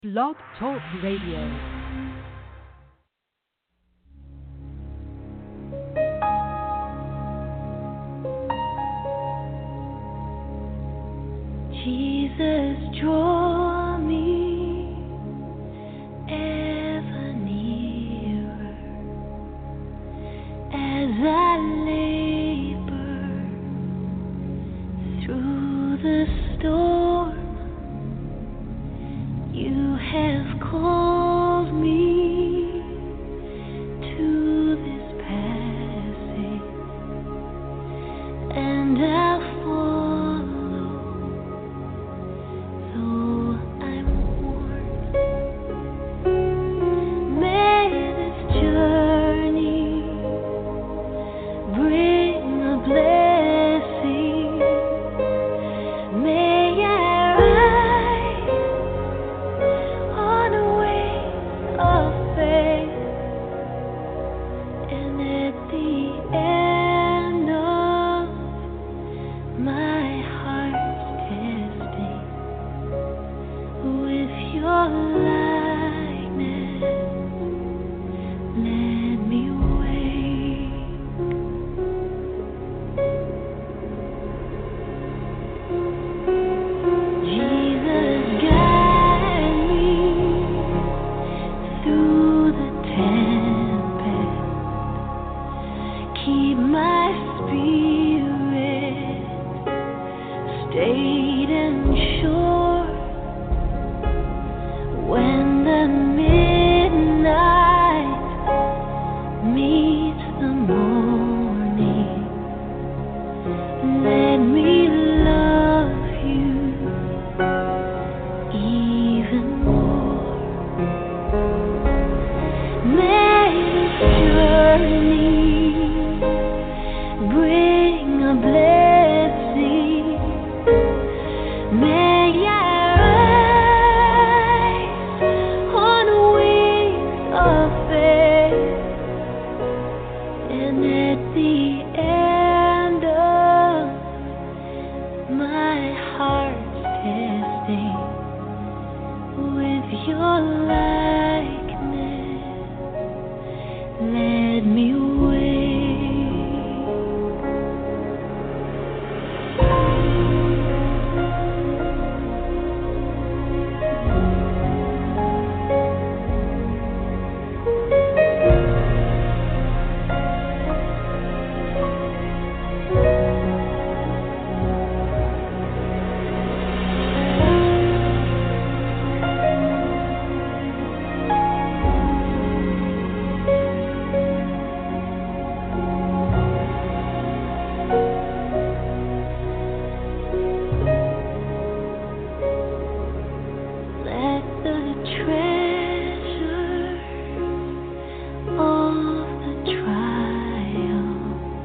Blog Talk Radio. Jesus, draw me ever nearer as I labor through the storm. You have called me to this passage, and I'll follow. Though I'm worn, may this journey bring a blessing. May I rise on wings of faith, and at the end of my heart's testing, with your likeness, let me wake. Jesus, guide me through the tempest. Keep my spirit stayed and sure. When the midnight meets the morning, let me love you even more. May this journey bring a blessing. May I rise on wings of faith, and at the end of my heart's testing, with your likeness, let me wake. Let the treasure of the trial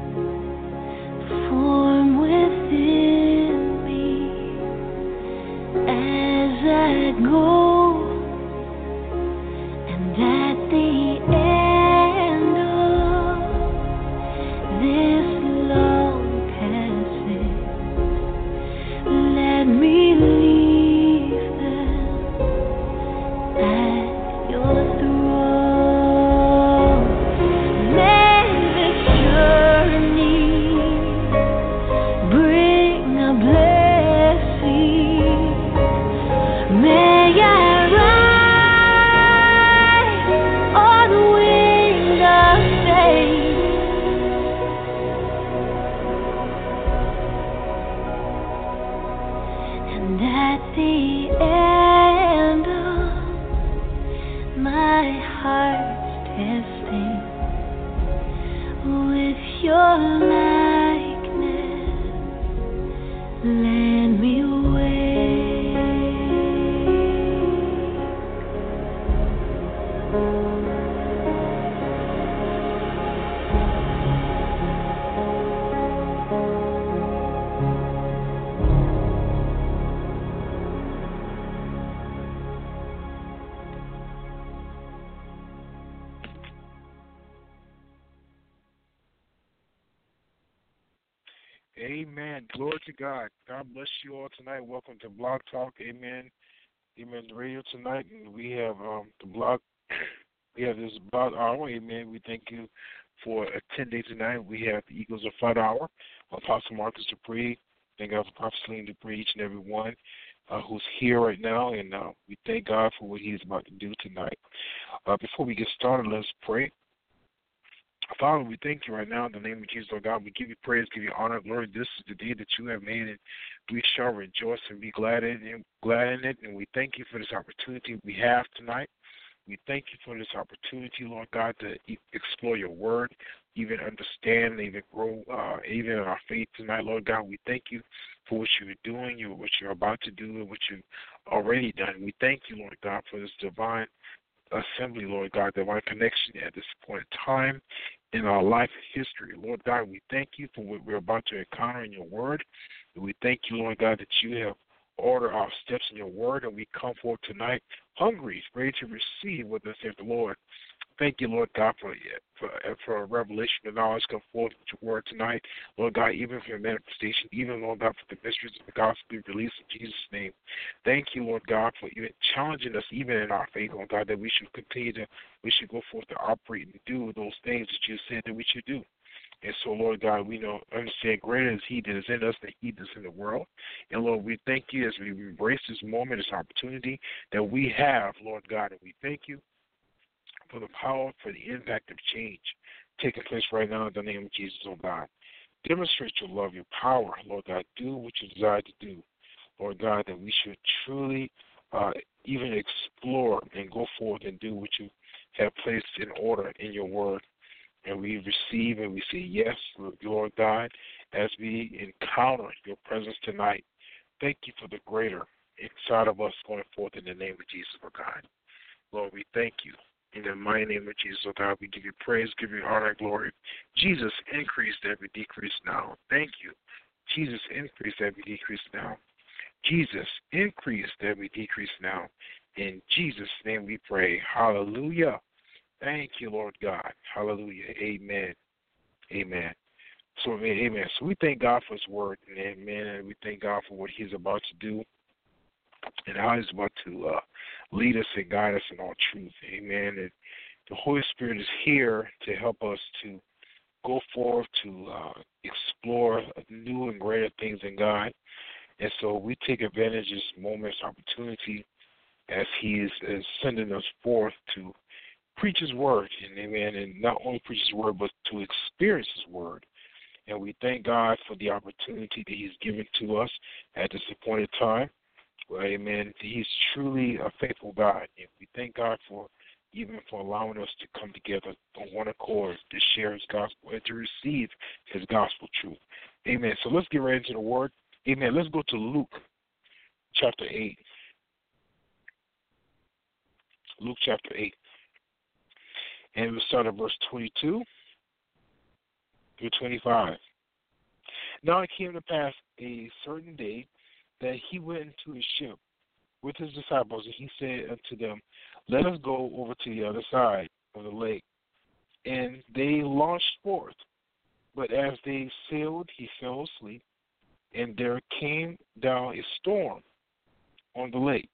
form within me as I go, and at the end of this long passage, let me leave them at your throne. May this journey bring a blessing. May I rise on wings of faith, and at the end of my heart's testing, with your likeness, let me wake. Amen. Glory to God. God bless you all tonight. Welcome to Blog Talk. Amen. Amen, the radio tonight, and we have the blog. We have this blog hour. Amen. We thank you for attending tonight. We have the Eagles of Fight Hour. Apostle Marcus Dupree. Thank God for Prophet Celine Dupree, each and every one who's here right now, and we thank God for what He's about to do tonight. Before we get started, let's pray. Father, we thank you right now in the name of Jesus, Lord God. We give you praise, give you honor, glory. This is the day that you have made, and we shall rejoice and be glad in it. And we thank you for this opportunity we have tonight. We thank you for this opportunity, Lord God, to explore your word, even understand, even grow, even in our faith tonight, Lord God. We thank you for what you're doing, what you're about to do, and what you've already done. We thank you, Lord God, for this divine assembly, Lord God, divine connection at this point in time in our life history. Lord God, we thank you for what we're about to encounter in your word. And we thank you, Lord God, that you have ordered our steps in your word, and we come forth tonight hungry, ready to receive what thus saith the Lord. Thank you, Lord God, for a revelation of knowledge come forth with your word tonight. Lord God, even for your manifestation, even, Lord God, for the mysteries of the gospel be released in Jesus' name. Thank you, Lord God, for even challenging us even in our faith, Lord God, that we should go forth to operate and do those things that you said that we should do. And so, Lord God, we understand greater is He that is in us than he that is in the world. And, Lord, we thank you as we embrace this moment, this opportunity that we have, Lord God, and we thank you for the power, for the impact of change taking place right now in the name of Jesus, oh God. Demonstrate your love, your power, Lord God. Do what you desire to do, Lord God, that we should truly even explore and go forth and do what you have placed in order in your word. And we receive and we say yes, Lord God, as we encounter your presence tonight. Thank you for the greater inside of us going forth in the name of Jesus, oh God. Lord, we thank you. In the mighty name of Jesus, oh God, we give you praise, give you honor and glory. Jesus, increase every decrease now. Thank you. Jesus, increase every decrease now. Jesus, increase every decrease now. In Jesus' name we pray. Hallelujah. Thank you, Lord God. Hallelujah. Amen. Amen. So, amen. So we thank God for His word, and amen. And we thank God for what He's about to do and how He's about to lead us and guide us in all truth. Amen. And the Holy Spirit is here to help us to go forth to explore new and greater things in God. And so we take advantage of this moment's opportunity as He is sending us forth to preach His word, and amen, and not only preach His word, but to experience His word. And we thank God for the opportunity that He's given to us at this appointed time. Well, amen. He's truly a faithful God, and we thank God for allowing us to come together on one accord to share His gospel and to receive His gospel truth. Amen. So let's get right into the word. Amen. Let's go to Luke chapter 8. Luke chapter 8. And we'll start at verse 22 through 25. Now it came to pass a certain day that he went into his ship with his disciples, and he said unto them, Let us go over to the other side of the lake. And they launched forth. But as they sailed, he fell asleep, and there came down a storm on the lake.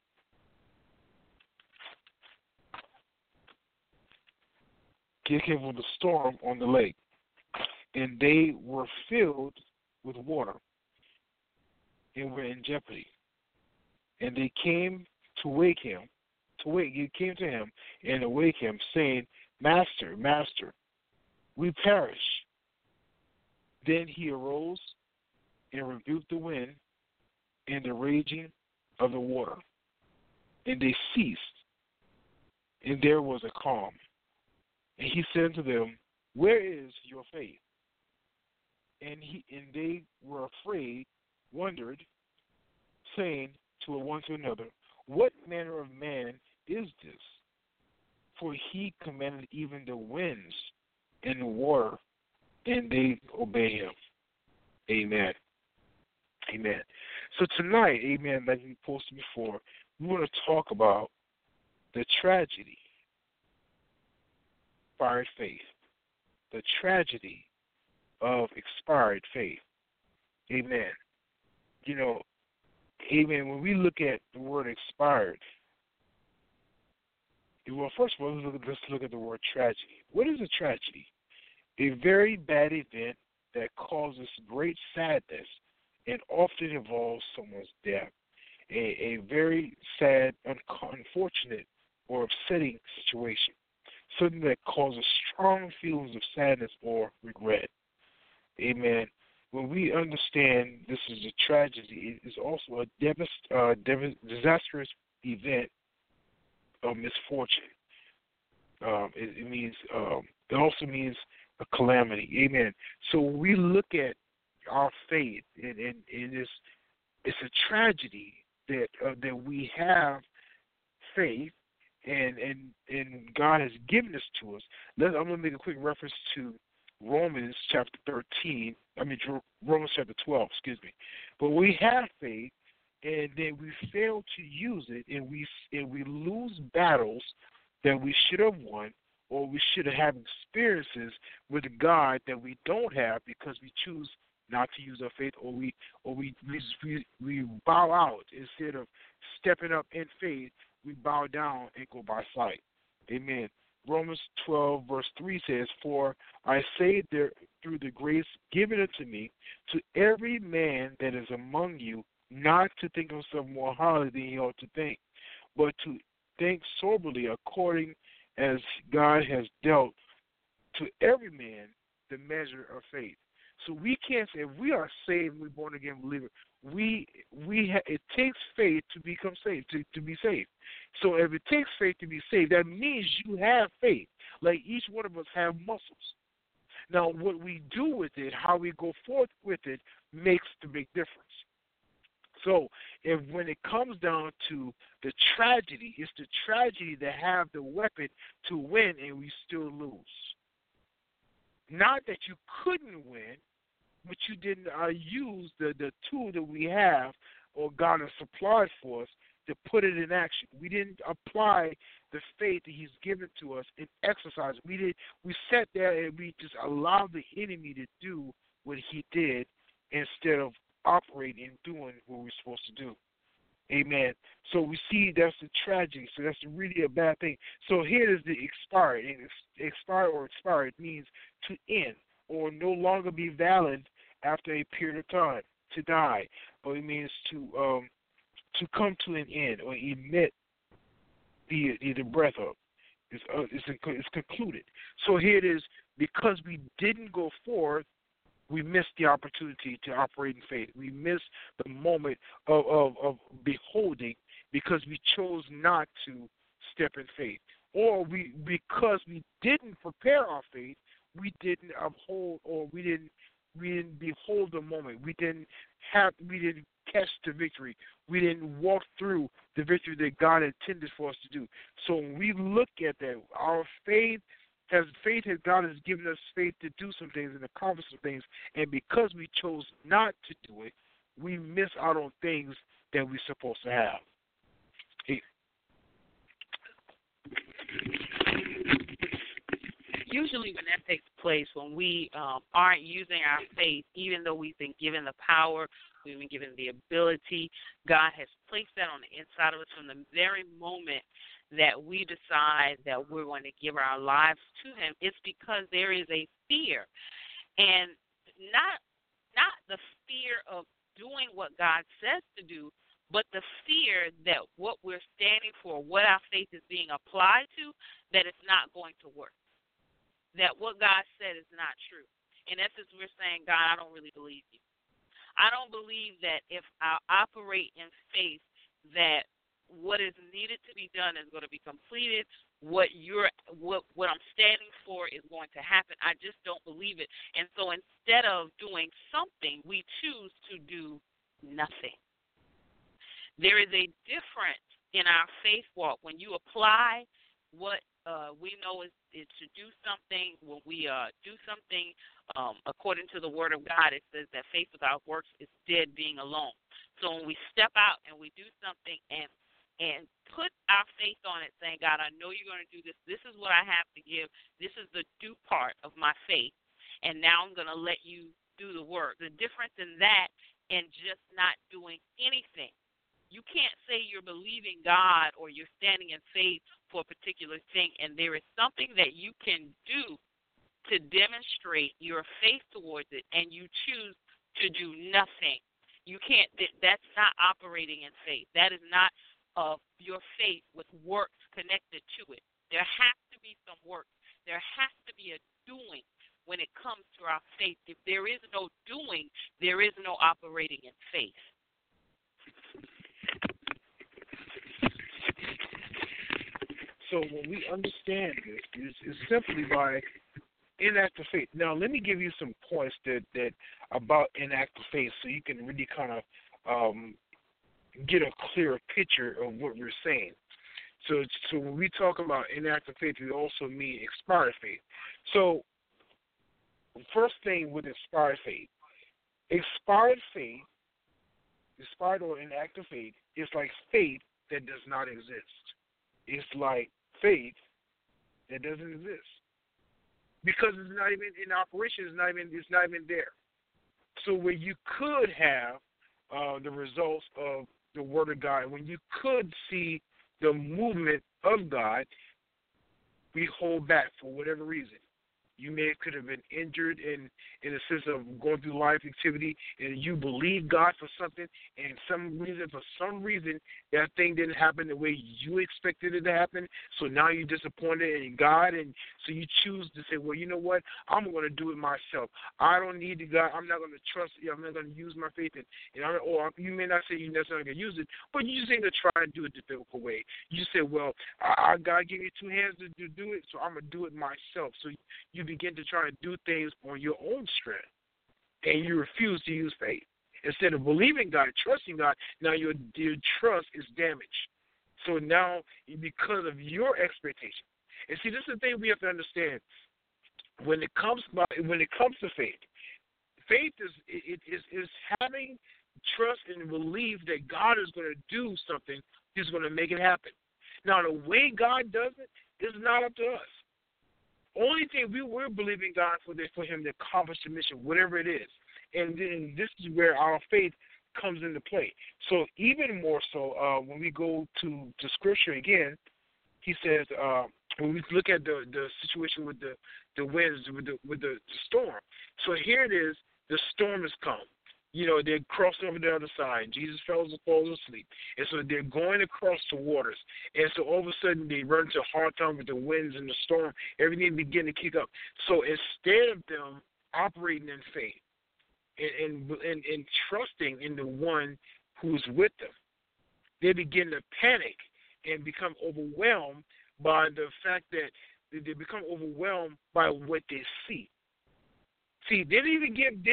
Here came from the storm on the lake, and they were filled with water and were in jeopardy. And they came he came to him and awake him, saying, Master, Master, we perish. Then he arose and rebuked the wind and the raging of the water, and they ceased, and there was a calm. And he said to them, Where is your faith? And they were afraid, wondered, saying to one to another, What manner of man is this? For he commanded even the winds and the water, and they obey him. Amen. Amen. So tonight, amen, like we posted before, we want to talk about the tragedy of expired faith. The tragedy of expired faith. Amen. You know, Amen. When we look at the word expired, well, first of all, let's look at the word tragedy. What is a tragedy? A very bad event that causes great sadness and often involves someone's death. A very sad, unfortunate, or upsetting situation. Something that causes strong feelings of sadness or regret. Amen. When we understand this is a tragedy, it is also a disastrous event of misfortune. It means it also means a calamity. Amen. So when we look at our faith, and it's a tragedy that we have faith, and God has given this to us. I'm going to make a quick reference to Romans chapter 12, excuse me. But we have faith, and then we fail to use it, and we lose battles that we should have won, or we should have experiences with God that we don't have because we choose not to use our faith, or we bow out instead of stepping up in faith. We bow down and go by sight. Amen. Romans 12, verse 3 says, "For I say there through the grace given unto me, to every man that is among you, not to think of himself more highly than he ought to think, but to think soberly according as God has dealt to every man the measure of faith." So we can't say if we are saved, we're born again believer. It takes faith to become saved, to be saved. So if it takes faith to be saved, that means you have faith. Like each one of us have muscles. Now, what we do with it, how we go forth with it, makes the big difference. So when it comes down to the tragedy, it's the tragedy to have the weapon to win and we still lose. Not that you couldn't win, but you didn't use the tool that we have or God has supplied for us to put it in action. We didn't apply the faith that He's given to us and exercise it. We sat there and we just allowed the enemy to do what he did instead of operating and doing what we're supposed to do. Amen. So we see that's a tragedy. So that's really a bad thing. So here is the expired. And expired means to end or no longer be valid after a period of time, to die. Or it means to come to an end or emit the breath of. It's concluded. So here it is. Because we didn't go forward, we missed the opportunity to operate in faith. We missed the moment of beholding because we chose not to step in faith. Or because we didn't prepare our faith, we didn't uphold, or we didn't behold the moment. We didn't catch the victory. We didn't walk through the victory that God intended for us to do. So when we look at that, our faith has God has given us faith to do some things and accomplish some things, and because we chose not to do it, we miss out on things that we're supposed to have. Usually when that takes place, when we aren't using our faith, even though we've been given the power, we've been given the ability, God has placed that on the inside of us from the very moment that we decide that we're going to give our lives to Him. It's because there is a fear, and not the fear of doing what God says to do, but the fear that what we're standing for, what our faith is being applied to, that it's not going to work. That what God said is not true. In essence, we're saying, God, I don't really believe you. I don't believe that if I operate in faith that what is needed to be done is going to be completed, what I'm standing for is going to happen. I just don't believe it. And so instead of doing something, we choose to do nothing. There is a difference in our faith walk when you apply what we know is to do something. When we do something according to the Word of God, it says that faith without works is dead being alone. So when we step out and we do something and put our faith on it, saying, God, I know you're going to do this. This is what I have to give. This is the due part of my faith. And now I'm going to let you do the work. The difference in that and just not doing anything You can't say you're believing God or you're standing in faith for a particular thing, and there is something that you can do to demonstrate your faith towards it, and you choose to do nothing. You can't. That's not operating in faith. That is not your faith with works connected to it. There has to be some work. There has to be a doing when it comes to our faith. If there is no doing, there is no operating in faith. So when we understand this, it's simply by inactive faith. Now, let me give you some points that about inactive faith, so you can really kind of get a clearer picture of what we're saying. So when we talk about inactive faith, we also mean expired faith. So first thing with expired or inactive faith is like faith that does not exist. It's like faith that doesn't exist because it's not even in operation. It's not even there. So where you could have the results of the Word of God, when you could see the movement of God, we hold back for whatever reason. You could have been injured in a sense of going through life activity, and you believe God for something, and for some reason, that thing didn't happen the way you expected it to happen. So now you're disappointed in God, and so you choose to say, well, you know what? I'm going to do it myself. I don't need the God. I'm not going to trust you. I'm not going to use my faith or you may not say you're necessarily going to use it, but you just ain't going to try and do it the biblical way. You say, well, God gave me two hands to do it, so I'm going to do it myself. So you begin to try to do things on your own strength, and you refuse to use faith. Instead of believing God, trusting God, now your trust is damaged. So now, because of your expectation, and see, this is the thing we have to understand. When it comes to faith, faith is having trust and belief that God is going to do something. He's going to make it happen. Now, the way God does it is not up to us. Only thing we're believing God for Him to accomplish the mission, whatever it is. And then this is where our faith comes into play. So even more so, when we go to Scripture again, He says, when we look at the situation with the winds, with the storm. So here it is, the storm has come. You know, they're crossing over the other side. Jesus falls asleep. And so they're going across the waters. And so all of a sudden they run into a hard time with the winds and the storm. Everything begin to kick up. So instead of them operating in faith and trusting in the one who's with them, they begin to panic and become overwhelmed by the fact that they become overwhelmed by what they see. See, they didn't even give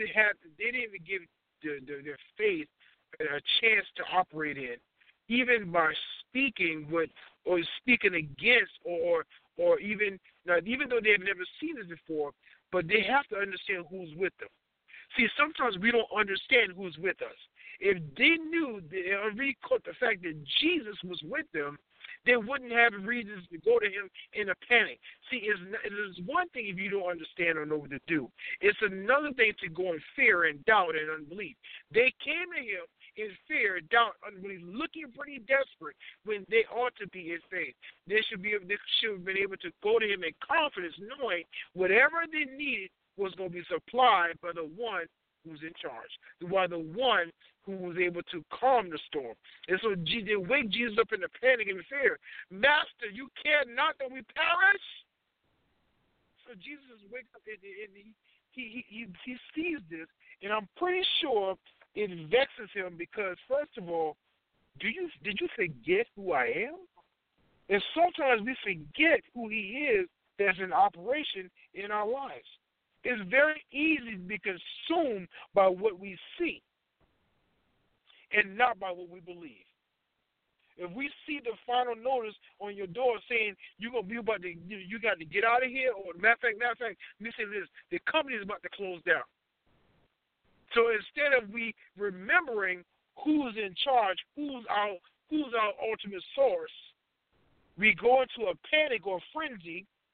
their faith a chance to operate in, even by speaking speaking against, or even though they have never seen it before, but they have to understand who's with them. See, sometimes we don't understand who's with us. If they knew, and really caught the fact that Jesus was with them, they wouldn't have reasons to go to Him in a panic. See, it is one thing if you don't understand or know what to do. It's another thing to go in fear and doubt and unbelief. They came to Him in fear, doubt, unbelief, looking pretty desperate when they ought to be in faith. They should have been able to go to Him in confidence, knowing whatever they needed was going to be supplied by the one who's in charge, by the one who was able to calm the storm. And so they wake Jesus up in a panic and fear. Master, you care not that we perish? So Jesus wakes up and he sees this, and I'm pretty sure it vexes him because, first of all, did you forget who I am? And sometimes we forget who He is that's in operation in our lives. It's very easy to be consumed by what we see and not by what we believe. If we see the final notice on your door saying you got to get out of here, or matter of fact, let me say this: the company is about to close down. So instead of we remembering who's in charge, who's our ultimate source, we go into a panic or frenzy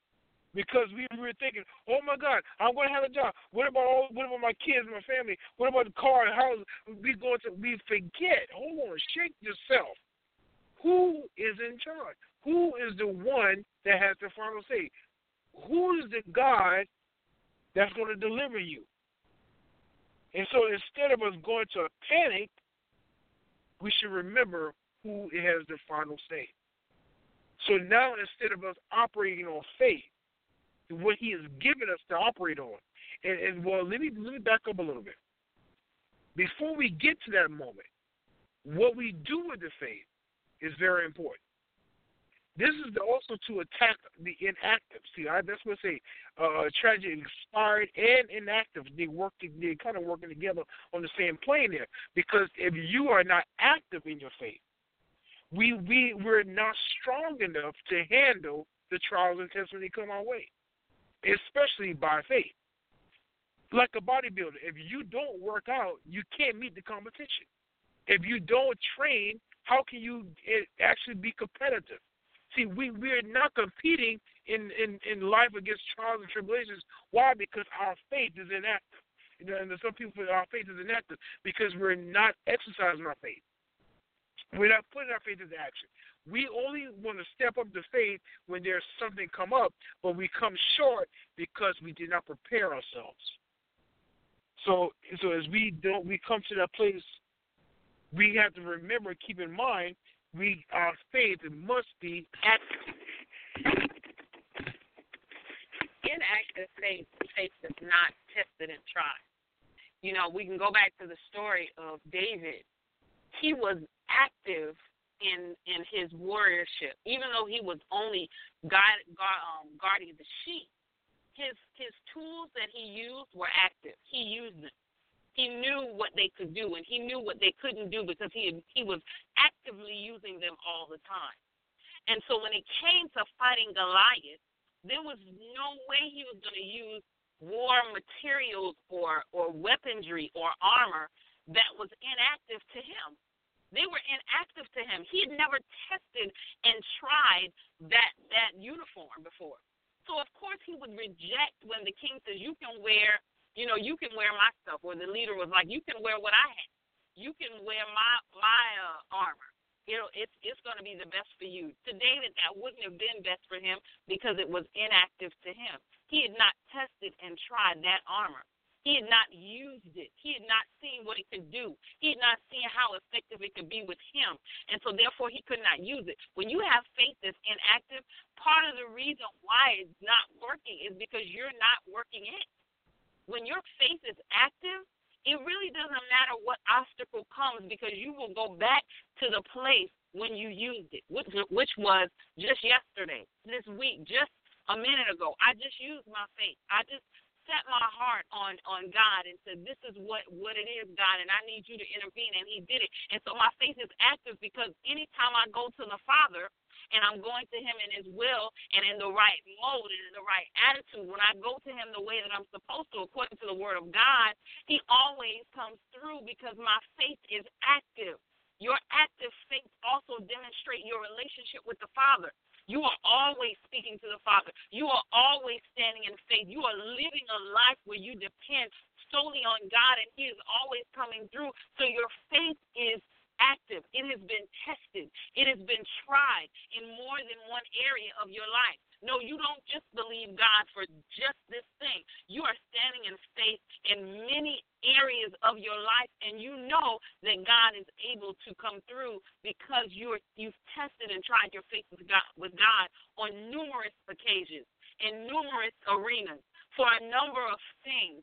Because we were thinking, oh my God, I'm going to have a job. What about my kids, my family? What about the car and house? We forget. Hold on, shake yourself. Who is in charge? Who is the one that has the final say? Who is the God that's going to deliver you? And so instead of us going to a panic, we should remember who has the final say. So now instead of us operating on faith, what he has given us to operate on. And well, let me back up a little bit. Before we get to that moment, what we do with the faith is very important. This is also to attack the inactive. See, that's what I say. Tragic, expired, and inactive. They're kind of working together on the same plane there. Because if you are not active in your faith, we're not strong enough to handle the trials and tests when they come our way, especially by faith. Like a bodybuilder, if you don't work out, you can't meet the competition. If you don't train, how can you actually be competitive? See, we're not competing in life against trials and tribulations. Why? Because our faith is inactive. And some people say our faith is inactive because we're not exercising our faith. We're not putting our faith into action. We only want to step up to faith when there's something come up, but we come short because we did not prepare ourselves. So as we come to that place, we have to remember, keep in mind, our faith must be active. Inactive faith is not tested and tried. You know, we can go back to the story of David. He was active in his warriorship, even though he was only guarding the sheep. His tools that he used were active. He used them. He knew what they could do, and he knew what they couldn't do because he was actively using them all the time. And so when it came to fighting Goliath, there was no way he was going to use war materials or weaponry or armor that was inactive to him. They were inactive to him. He had never tested and tried that uniform before. So, of course, he would reject when the king says, you can wear my stuff. Or the leader was like, you can wear what I have. You can wear my armor. It's going to be the best for you. To David, that wouldn't have been best for him because it was inactive to him. He had not tested and tried that armor. He had not used it. He had not seen what it could do. He had not seen how effective it could be with him. And so, therefore, he could not use it. When you have faith that's inactive, part of the reason why it's not working is because you're not working it. When your faith is active, it really doesn't matter what obstacle comes because you will go back to the place when you used it, which was just yesterday, this week, just a minute ago. I just used my faith. I just set my heart on God and said, this is what it is, God, and I need you to intervene, and he did it. And so my faith is active because anytime I go to the Father and I'm going to him in his will and in the right mode and in the right attitude, when I go to him the way that I'm supposed to, according to the word of God, he always comes through because my faith is active. Your active faith also demonstrates your relationship with the Father. You are always speaking to the Father. You are always standing in faith. You are living a life where you depend solely on God, and he is always coming through. So your faith is active. It has been tested. It has been tried in more than one area of your life. No, you don't just believe God for just this thing. You are standing in faith in many areas of your life, and you know that God is able to come through because you've tested and tried your faith with God on numerous occasions, in numerous arenas, for a number of things,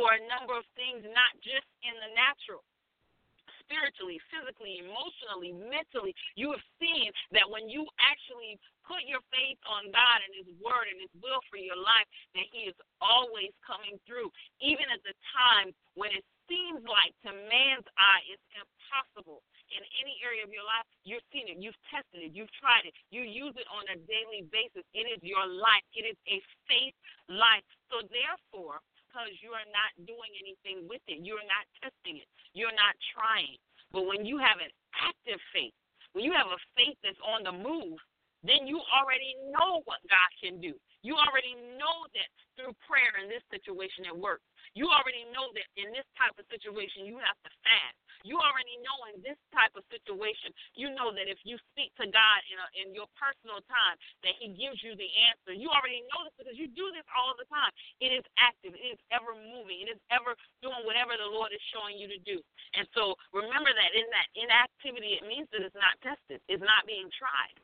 not just in the natural. Spiritually, physically, emotionally, mentally, you have seen that when you actually put your faith on God and his word and his will for your life, that he is always coming through. Even at the times when it seems like to man's eye it's impossible in any area of your life, you've seen it, you've tested it, you've tried it, you use it on a daily basis. It is your life. It is a faith life. So therefore, because you are not doing anything with it, you're not testing it, you're not trying. But when you have an active faith, when you have a faith that's on the move, then you already know what God can do. You already know that through prayer in this situation it works. You already know that in this type of situation you have to fast. You already know in this type of situation, you know that if you speak to God in your personal time, that He gives you the answer. You already know this because you do this all the time. It is active. It is ever moving. It is ever doing whatever the Lord is showing you to do. And so remember that in that inactivity, it means that it's not tested. It's not being tried.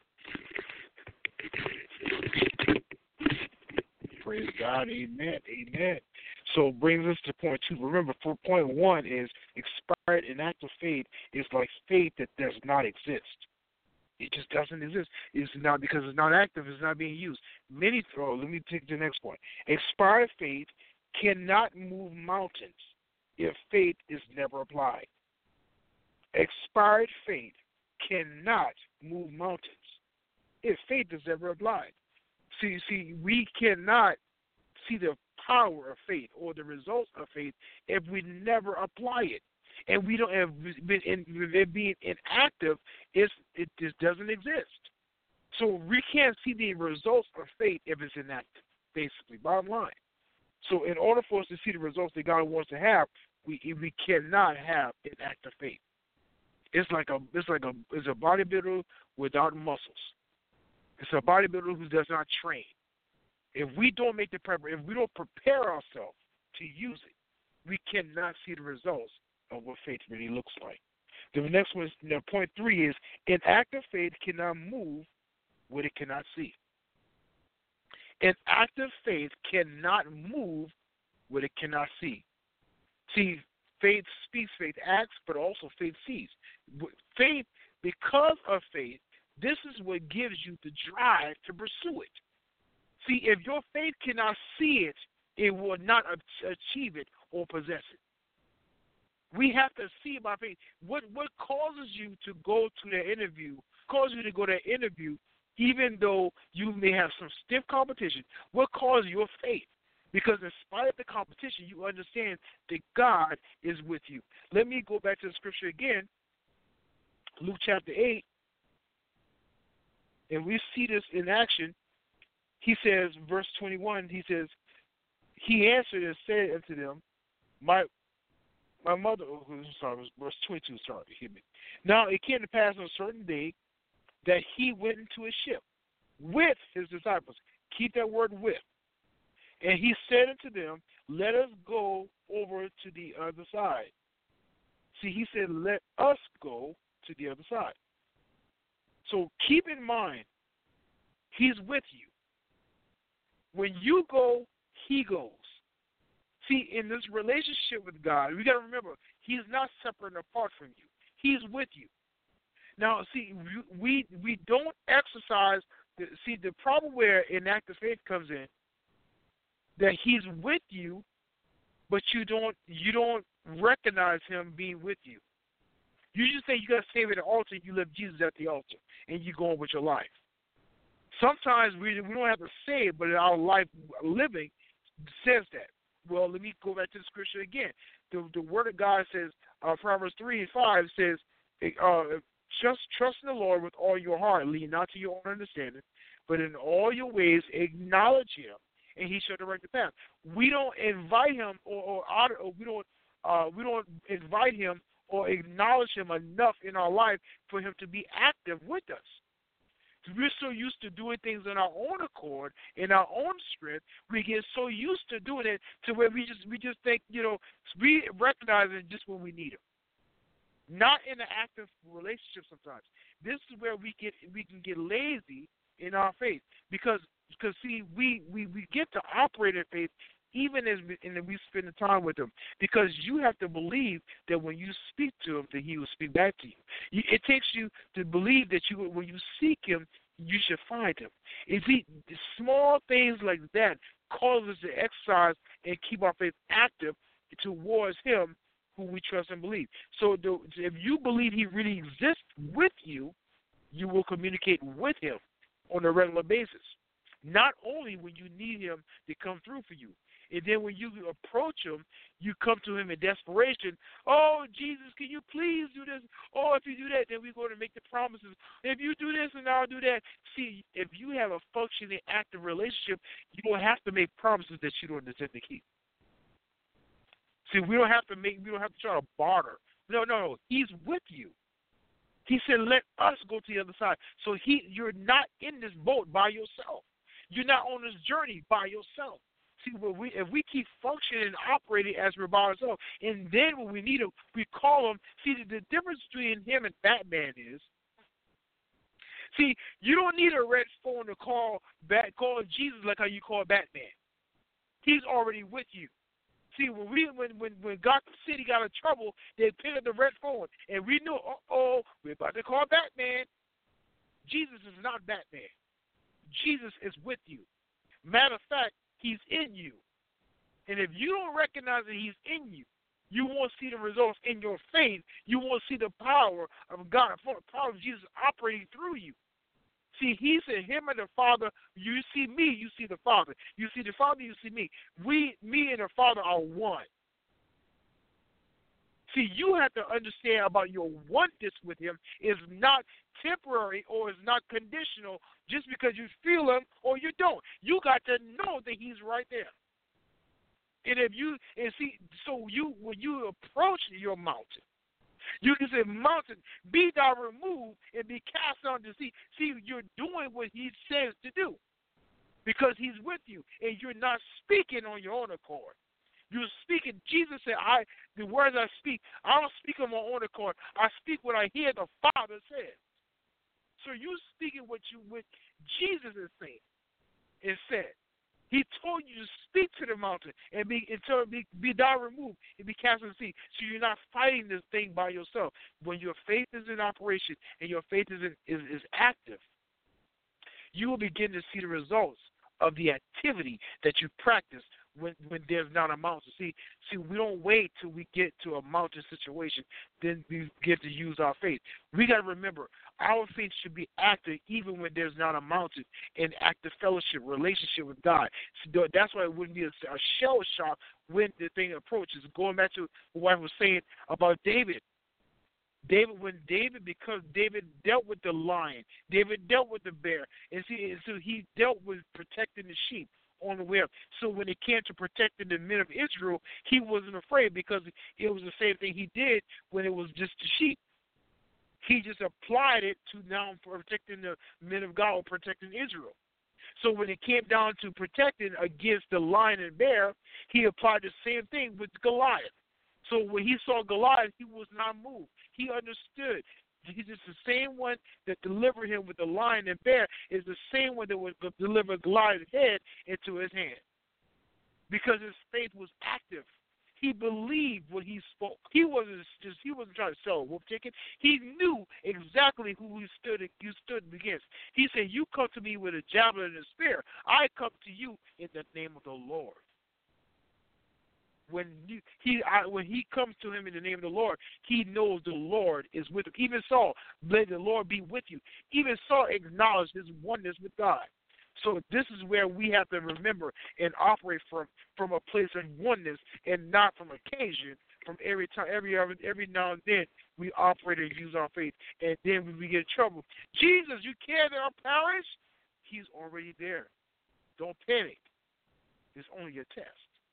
Praise God. Amen. Amen. So brings us to point 2. Remember, for point 1 is expired inactive faith is like faith that does not exist. It just doesn't exist. It's not because it's not active. It's not being used. Let me take the next point. Expired faith cannot move mountains if faith is never applied. Expired faith cannot move mountains if faith is never applied. See, we cannot see the power of faith or the results of faith if we never apply it. And we don't have it being inactive, it just doesn't exist. So we can't see the results of faith if it's inactive, basically, bottom line. So in order for us to see the results that God wants to have, we cannot have inactive faith. It's a bodybuilder without muscles. It's a bodybuilder who does not train. If we don't make the preparation, if we don't prepare ourselves to use it, we cannot see the results of what faith really looks like. The next one is, point 3 is, inactive faith cannot move what it cannot see. Inactive faith cannot move what it cannot see. See, faith speaks, faith acts, but also faith sees. Faith, because of faith, this is what gives you the drive to pursue it. See, if your faith cannot see it, it will not achieve it or possess it. We have to see by faith. What causes you to go to the interview, even though you may have some stiff competition? What causes your faith? Because in spite of the competition, you understand that God is with you. Let me go back to the scripture again, Luke chapter 8, and we see this in action. He says, verse 21, he says, he answered and said unto them, my mother, verse 22, hear me. Now it came to pass on a certain day that he went into a ship with his disciples. Keep that word with. And he said unto them, let us go over to the other side. See, he said, let us go to the other side. So keep in mind, he's with you. When you go, he goes. See, in this relationship with God, we got to remember, he's not separate and apart from you. He's with you. Now, see, we don't exercise. The problem where inactive faith comes in, that he's with you, but you don't recognize him being with you. You just say you got to save at the altar, you left Jesus at the altar, and you go on with your life. Sometimes we don't have to say it, but our life living says that. Well, let me go back to the scripture again. The word of God says, Proverbs 3:5 says, just trust in the Lord with all your heart, lean not to your own understanding, but in all your ways acknowledge him, and he shall direct the path. We don't invite him we don't invite him or acknowledge him enough in our life for him to be active with us. We're so used to doing things on our own accord, in our own strength. We get so used to doing it to where we just think, we recognize it just when we need him. Not in an active relationship sometimes. This is where we can get lazy in our faith because see, we get to operate in faith even as we spend the time with him, because you have to believe that when you speak to him, that he will speak back to you. It takes you to believe that when you seek him, you should find him. Small things like that cause us to exercise and keep our faith active towards him who we trust and believe. So if you believe he really exists with you, you will communicate with him on a regular basis. Not only when you need him to come through for you. And then when you approach him, you come to him in desperation. Oh, Jesus, can you please do this? Oh, if you do that, then we're going to make the promises. If you do this, and I'll do that. See, if you have a functioning, active relationship, you don't have to make promises that you don't intend to keep. See, we don't have to try to barter. No. He's with you. He said, let us go to the other side. So you're not in this boat by yourself. You're not on this journey by yourself. See, if we keep functioning and operating as we're by ourselves, and then when we need him, we call him. See, the difference between him and Batman is, see, you don't need a red phone to call Jesus like how you call Batman. He's already with you. See, when Gotham City got in trouble, they picked up the red phone, and we knew, we're about to call Batman. Jesus is not Batman. Jesus is with you. Matter of fact, he's in you. And if you don't recognize that he's in you, you won't see the results in your faith. You won't see the power of God, the power of Jesus operating through you. See, he said, him and the Father, you see me, you see the Father. You see the Father, you see me. Me and the Father are one. See, you have to understand about your oneness with him is not temporary or is not conditional just because you feel him or you don't. You got to know that he's right there. And when you approach your mountain, you can say, mountain, be thou removed and be cast down to sea. See, you're doing what he says to do because he's with you, and you're not speaking on your own accord. You're speaking. Jesus said, the words I speak, I don't speak on my own accord. I speak what I hear the Father says. So you're speaking what Jesus is saying and said. He told you to speak to the mountain and be thou removed and be cast in the sea. So you're not fighting this thing by yourself. When your faith is in operation and your faith is active, you will begin to see the results of the activity that you practice when there's not a mountain. See, we don't wait till we get to a mountain situation, then we get to use our faith. We got to remember, our faith should be active even when there's not a mountain, in active fellowship, relationship with God. So that's why it wouldn't be a shell shock when the thing approaches. Going back to what I was saying about David. Because David dealt with the lion, David dealt with the bear, and so he dealt with protecting the sheep on the way up. So when it came to protecting the men of Israel, he wasn't afraid because it was the same thing he did when it was just the sheep. He just applied it to now protecting the men of God or protecting Israel. So when it came down to protecting against the lion and bear, he applied the same thing with Goliath. So when he saw Goliath, he was not moved. He understood. He's just the same one that delivered him with the lion and bear is the same one that would deliver Goliath's head into his hand. Because his faith was active. He believed what he spoke. He wasn't trying to sell a wolf ticket. He knew exactly who he stood against. He said, you come to me with a javelin and a spear. I come to you in the name of the Lord. When he comes to him in the name of the Lord, he knows the Lord is with him. Even Saul, let the Lord be with you. Even Saul acknowledged his oneness with God. So this is where we have to remember and operate from a place of oneness and not from occasion. From every now and then we operate and use our faith, and then when we get in trouble, Jesus, you care that I'll perish? He's already there. Don't panic. It's only a test.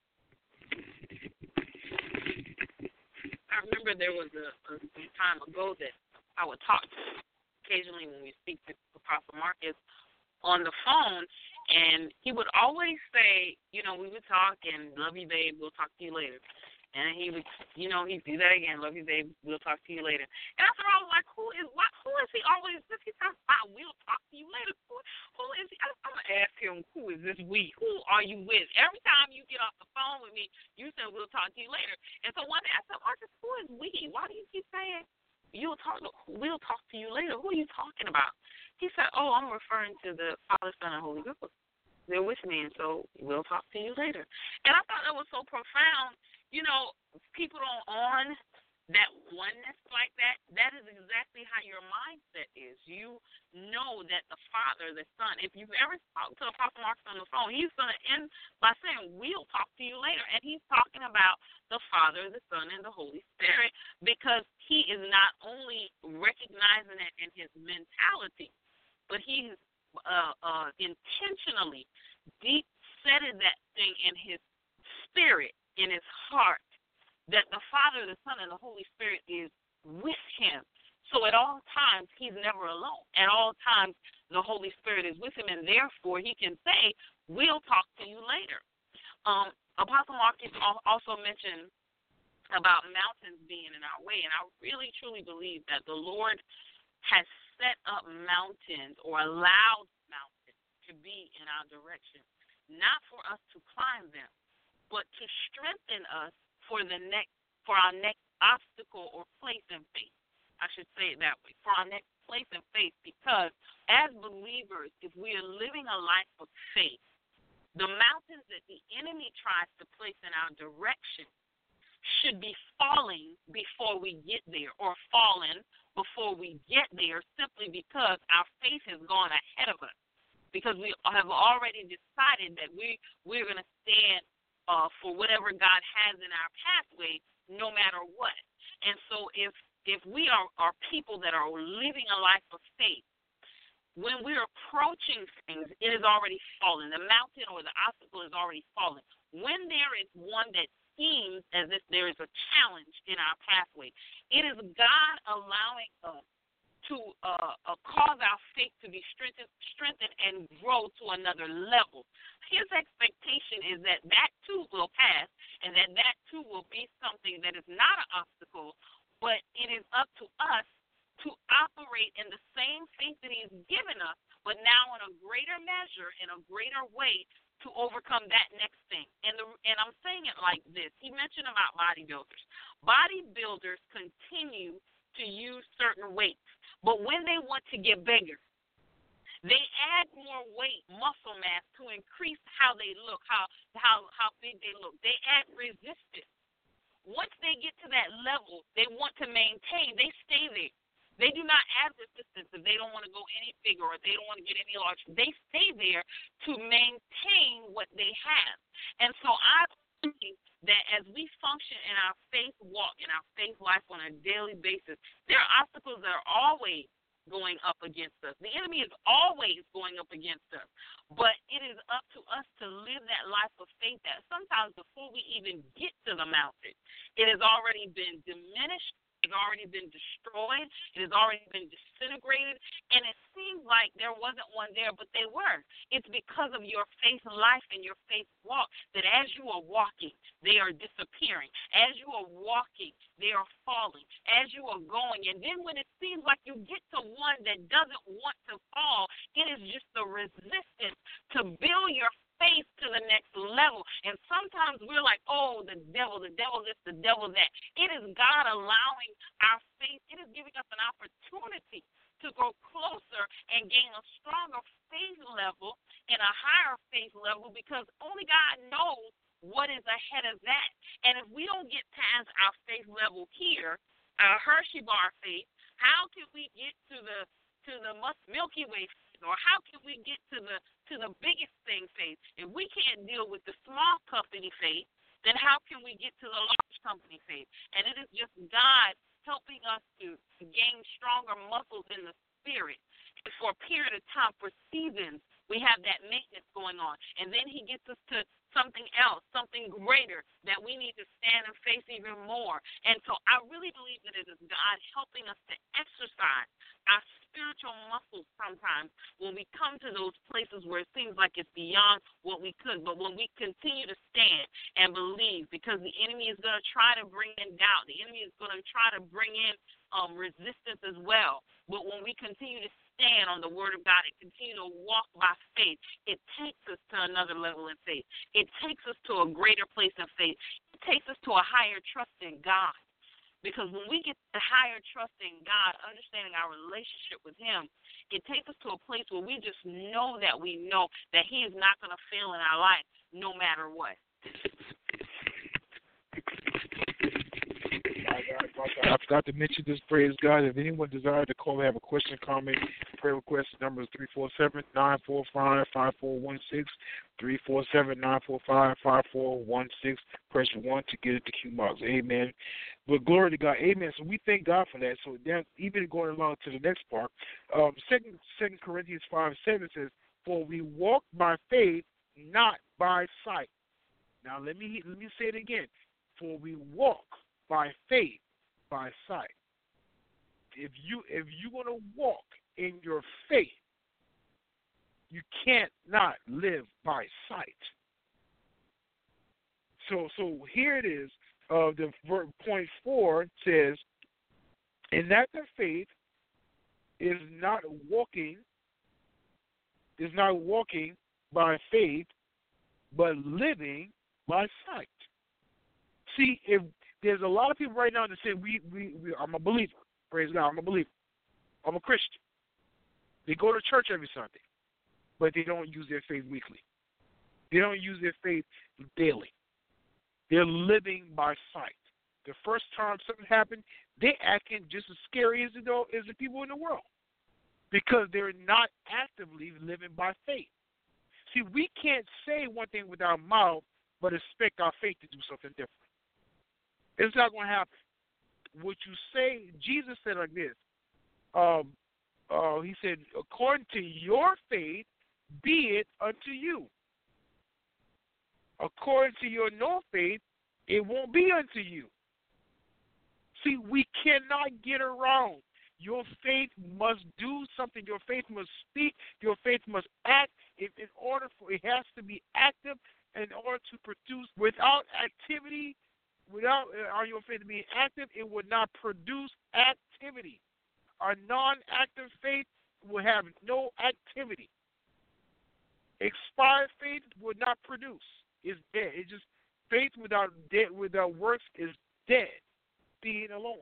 I remember there was a time ago that I would talk to occasionally when we speak to Apostle Marcus on the phone, and he would always say, we would talk and love you, babe, we'll talk to you later. And he would, he'd do that again, love you, babe, we'll talk to you later. And after I was like, who is he always, this he talks about, we'll talk to you later. Who is he? I'm going to ask him, who is this we? Who are you with? Every time you get off the phone with me, you say, we'll talk to you later. And so one day I said, Marcus, who is we? Why do you keep saying, we'll talk to you later? Who are you talking about? He said, I'm referring to the Father, Son, and Holy Ghost. They're with me, and so we'll talk to you later. And I thought that was so profound. People don't on that oneness like that, that is exactly how your mindset is. You know that the Father, the Son, if you've ever talked to Apostle Marcus on the phone, he's going to end by saying, we'll talk to you later. And he's talking about the Father, the Son, and the Holy Spirit, because he is not only recognizing it in his mentality, but he's intentionally deep-setted that thing in his spirit, in his heart, that the Father, the Son, and the Holy Spirit is with him. So at all times, he's never alone. At all times, the Holy Spirit is with him, and therefore he can say, we'll talk to you later. Apostle Marcus also mentioned about mountains being in our way, and I really, truly believe that the Lord has set up mountains or allowed mountains to be in our direction, not for us to climb them, but to strengthen us for our next obstacle or place in faith. I should say it that way, for our next place in faith, because as believers, if we are living a life of faith, the mountains that the enemy tries to place in our direction should be falling before we get there, or fallen before we get there, simply because our faith has gone ahead of us, because we have already decided that we're going to stand for whatever God has in our pathway, no matter what. And so if we are people that are living a life of faith, when we're approaching things, it is already fallen. The mountain or the obstacle is already fallen. When there is one that seems as if there is a challenge in our pathway, it is God allowing us to cause our faith to be strengthened and grow to another level. His expectation is that too will pass, and that too will be something that is not an obstacle, but it is up to us to operate in the same faith that he's given us, but now in a greater measure, in a greater way, to overcome that next thing. And I'm saying it like this. He mentioned about bodybuilders. Bodybuilders continue to use certain weights, but when they want to get bigger, they add more weight, muscle mass, to increase how they look, how big they look. They add resistance. Once they get to that level, they want to maintain. They stay there. They do not add resistance if they don't want to go any bigger or they don't want to get any larger. They stay there to maintain what they have. And so I believe that as we function in our faith walk, in our faith life on a daily basis, there are obstacles that are always going up against us. The enemy is always going up against us. But it is up to us to live that life of faith that sometimes before we even get to the mountain, it has already been diminished. It's already been destroyed. It has already been disintegrated. And it seems like there wasn't one there, but they were. It's because of your faith life and your faith walk that as you are walking, they are disappearing. As you are walking, they are falling. As you are going, and then when it seems like you get to one that doesn't want to fall, it is just the resistance to build your faith to the next level. And sometimes we're like, oh, the devil this, the devil that. It is God allowing our faith. It is giving us an opportunity to go closer and gain a stronger faith level and a higher faith level, because only God knows what is ahead of that. And if we don't get past our faith level here, our Hershey bar faith, how can we get to the Milky Way faith? Or how can we get to the biggest thing faith? If we can't deal with the small company faith, then how can we get to the large company faith? And it is just God helping us to gain stronger muscles in the spirit. And for a period of time, for seasons, we have that maintenance going on. And then he gets us to something else, something greater, that we need to stand and face even more. And so I really believe that it is God helping us to exercise our spiritual muscles sometimes when we come to those places where it seems like it's beyond what we could. But when we continue to stand and believe, because the enemy is going to try to bring in doubt. The enemy is going to try to bring in resistance as well. But when we continue to stand on the word of God and continue to walk by faith, it takes us to another level in faith. It takes us to a greater place in faith. It takes us to a higher trust in God. Because when we get the higher trust in God, understanding our relationship with him, it takes us to a place where we just know that we know that he is not going to fail in our life no matter what. I forgot to mention this, praise God. If anyone desires to call and have a question, comment, prayer request, the number is 347-945-5416, 347-945-5416. Press 1 to get it to Q Marks. Amen. But glory to God. Amen. So we thank God for that. So then, even going along to the next part, Second Corinthians 5:7 says, "For we walk by faith, not by sight." Now let me say it again. For we walk by faith, by sight. If you're going to walk in your faith, you can't not live by sight. So here it is. The point 4 says, "And that the faith is not walking by faith, but living by sight." See, if there's a lot of people right now that say, I'm a believer. Praise God, I'm a believer. I'm a Christian. They go to church every Sunday, but they don't use their faith weekly. They don't use their faith daily. They're living by sight. The first time something happened, they're acting just as scary as the people in the world, because they're not actively living by faith. See, we can't say one thing with our mouth, but expect our faith to do something different. It's not going to happen. What you say, Jesus said like this. He said, "According to your faith, be it unto you. According to your no faith, it won't be unto you." See, we cannot get around. Your faith must do something. Your faith must speak. Your faith must act. It has to be active in order to produce. Without activity, without your faith being active, it would not produce activity. A non-active faith will have no activity. Expired faith would not produce. It's dead. It's just faith without works is dead, being alone.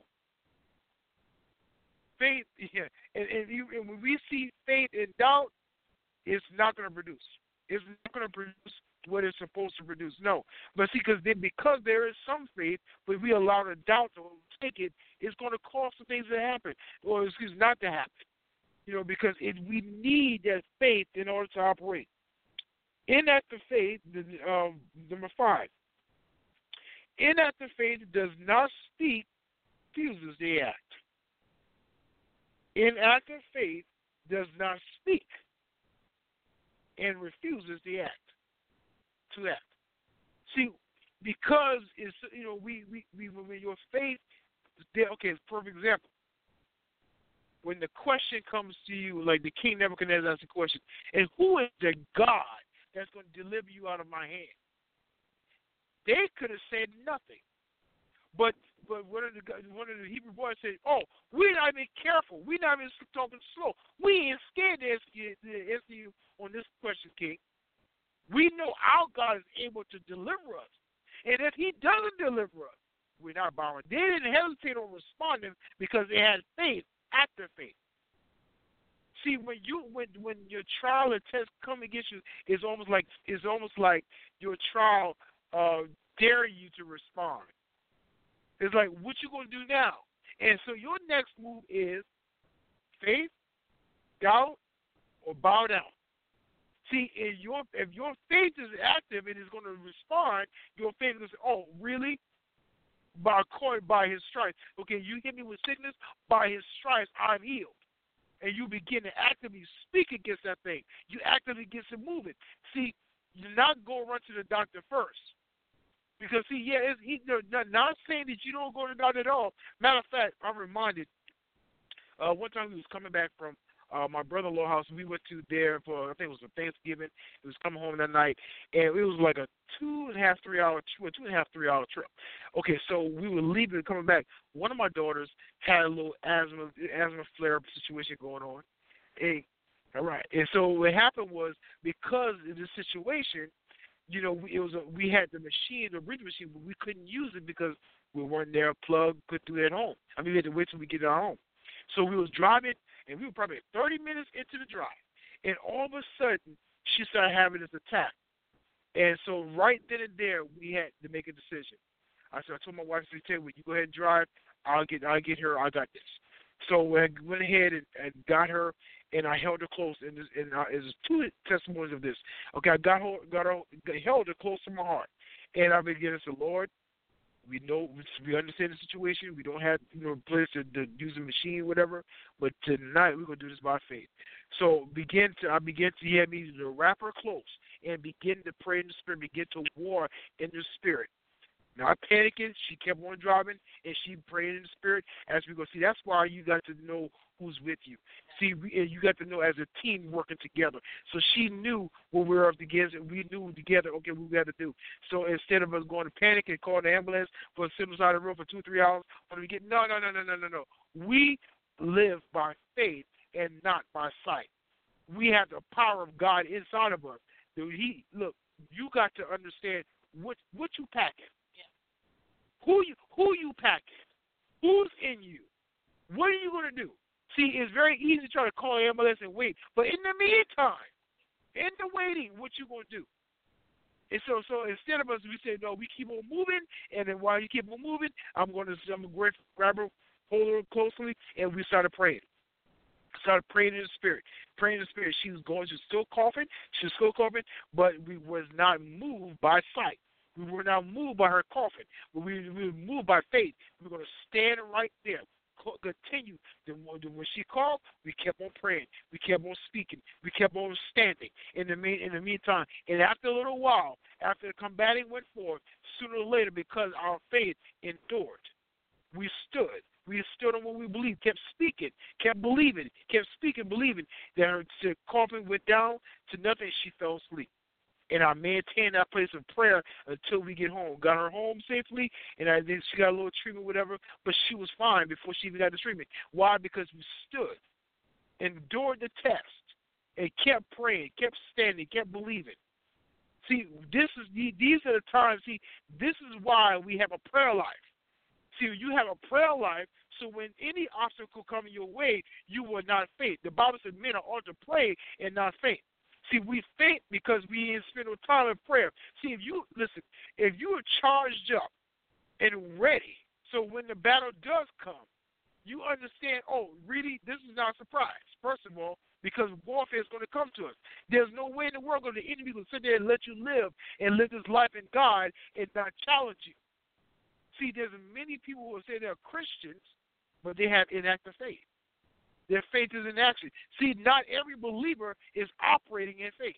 Faith, yeah, and when we see faith in doubt, it's not going to produce. It's not going to produce what it's supposed to produce. No, but see, because there is some faith, but we allow the doubt to take it, it's going to cause some things to happen, or not to happen. Because we need that faith in order to operate. Inactive faith, number 5. Inactive faith does not speak, refuses the act. Inactive faith does not speak and refuses the act. To act. See, because it's when your faith, okay, it's a perfect example. When the question comes to you, like the King Nebuchadnezzar asked the question, "And who is the God that's going to deliver you out of my hand?" They could have said nothing, but one of the Hebrew boys said, "Oh, we're not even careful. We're not even talking slow. We ain't scared to answer you on this question, King. We know our God is able to deliver us. And if he doesn't deliver us, we're not bowing." They didn't hesitate on responding because they had faith, active faith. See, when your trial and test come against you, it's almost like your trial dare you to respond. It's like, what you going to do now? And so your next move is faith, doubt, or bow down. See, if your faith is active and is going to respond, your faith is going to say, "Oh, really? By his stripes." Okay, you hit me with sickness, by his stripes I'm healed. And you begin to actively speak against that thing. You actively get it moving. See, you not go run to the doctor first. Because, see, not saying that you don't go to the doctor at all. Matter of fact, I'm reminded, one time we was coming back from my brother-in-law's house. We went to there for, I think it was for Thanksgiving. It was coming home that night, and it was like a 3 hour trip. Okay, so we were leaving and coming back. One of my daughters had a little asthma flare-up situation going on. All right, and so what happened was, because of this situation, we had the breathing machine, but we couldn't use it because we weren't there plugged, couldn't do it at home. I mean, we had to wait till we get to our home. So we was driving, and we were probably 30 minutes into the drive, and all of a sudden, she started having this attack. And so right then and there, we had to make a decision. I told my wife, I said, "Well, you go ahead and drive. I'll get her. I got this." So I went ahead and got her, and I held her close. And there's two testimonies of this. Okay, I held her close to my heart, and I began to say, "Lord, we understand the situation. We don't have a place to use a machine, whatever. But tonight we're gonna do this by faith." So I began to have me to wrap her close and begin to pray in the spirit, begin to war in the spirit. Not panicking. She kept on driving, and she prayed in the spirit as we go. See, that's why you got to know who's with you. See, you got to know as a team working together. So she knew what we were up against, and we knew together, okay, what we got to do. So instead of us going to panic and calling the ambulance for sitting beside the road for 2-3 hours, when we get no. We live by faith and not by sight. We have the power of God inside of us. Look, you got to understand what you packing. Who you packing? Who's in you? What are you going to do? See, it's very easy to try to call an ambulance and wait. But in the meantime, in the waiting, what you going to do? And so instead of us, we say, no, we keep on moving. And then while you keep on moving, I'm going to grab her, hold her closely, and we started praying. Started praying in the spirit. Praying in the spirit. She was still coughing. But we was not moved by sight. We were not moved by her coughing, but we were moved by faith. We were going to stand right there, continue. Then when she called, we kept on praying. We kept on speaking. We kept on standing. In the meantime, and after a little while, after the combating went forward, sooner or later, because our faith endured, we stood. We stood on what we believed, kept speaking, kept believing, kept speaking, believing. Then her coughing went down to nothing. She fell asleep. And I maintained that place of prayer until we get home. Got her home safely, and I think she got a little treatment, whatever, but she was fine before she even got the treatment. Why? Because we stood, endured the test, and kept praying, kept standing, kept believing. See, these are the times, this is why we have a prayer life. See, you have a prayer life, so when any obstacle comes your way, you will not faint. The Bible says men ought to pray and not faint. See, we faint because we didn't spend no time in prayer. See, if you are charged up and ready, so when the battle does come, you understand, oh, really, this is not a surprise, first of all, because warfare is going to come to us. There's no way in the world that the enemy will sit there and let you live this life in God and not challenge you. See, there's many people who will say they're Christians, but they have inactive faith. Their faith is in action. See, not every believer is operating in faith.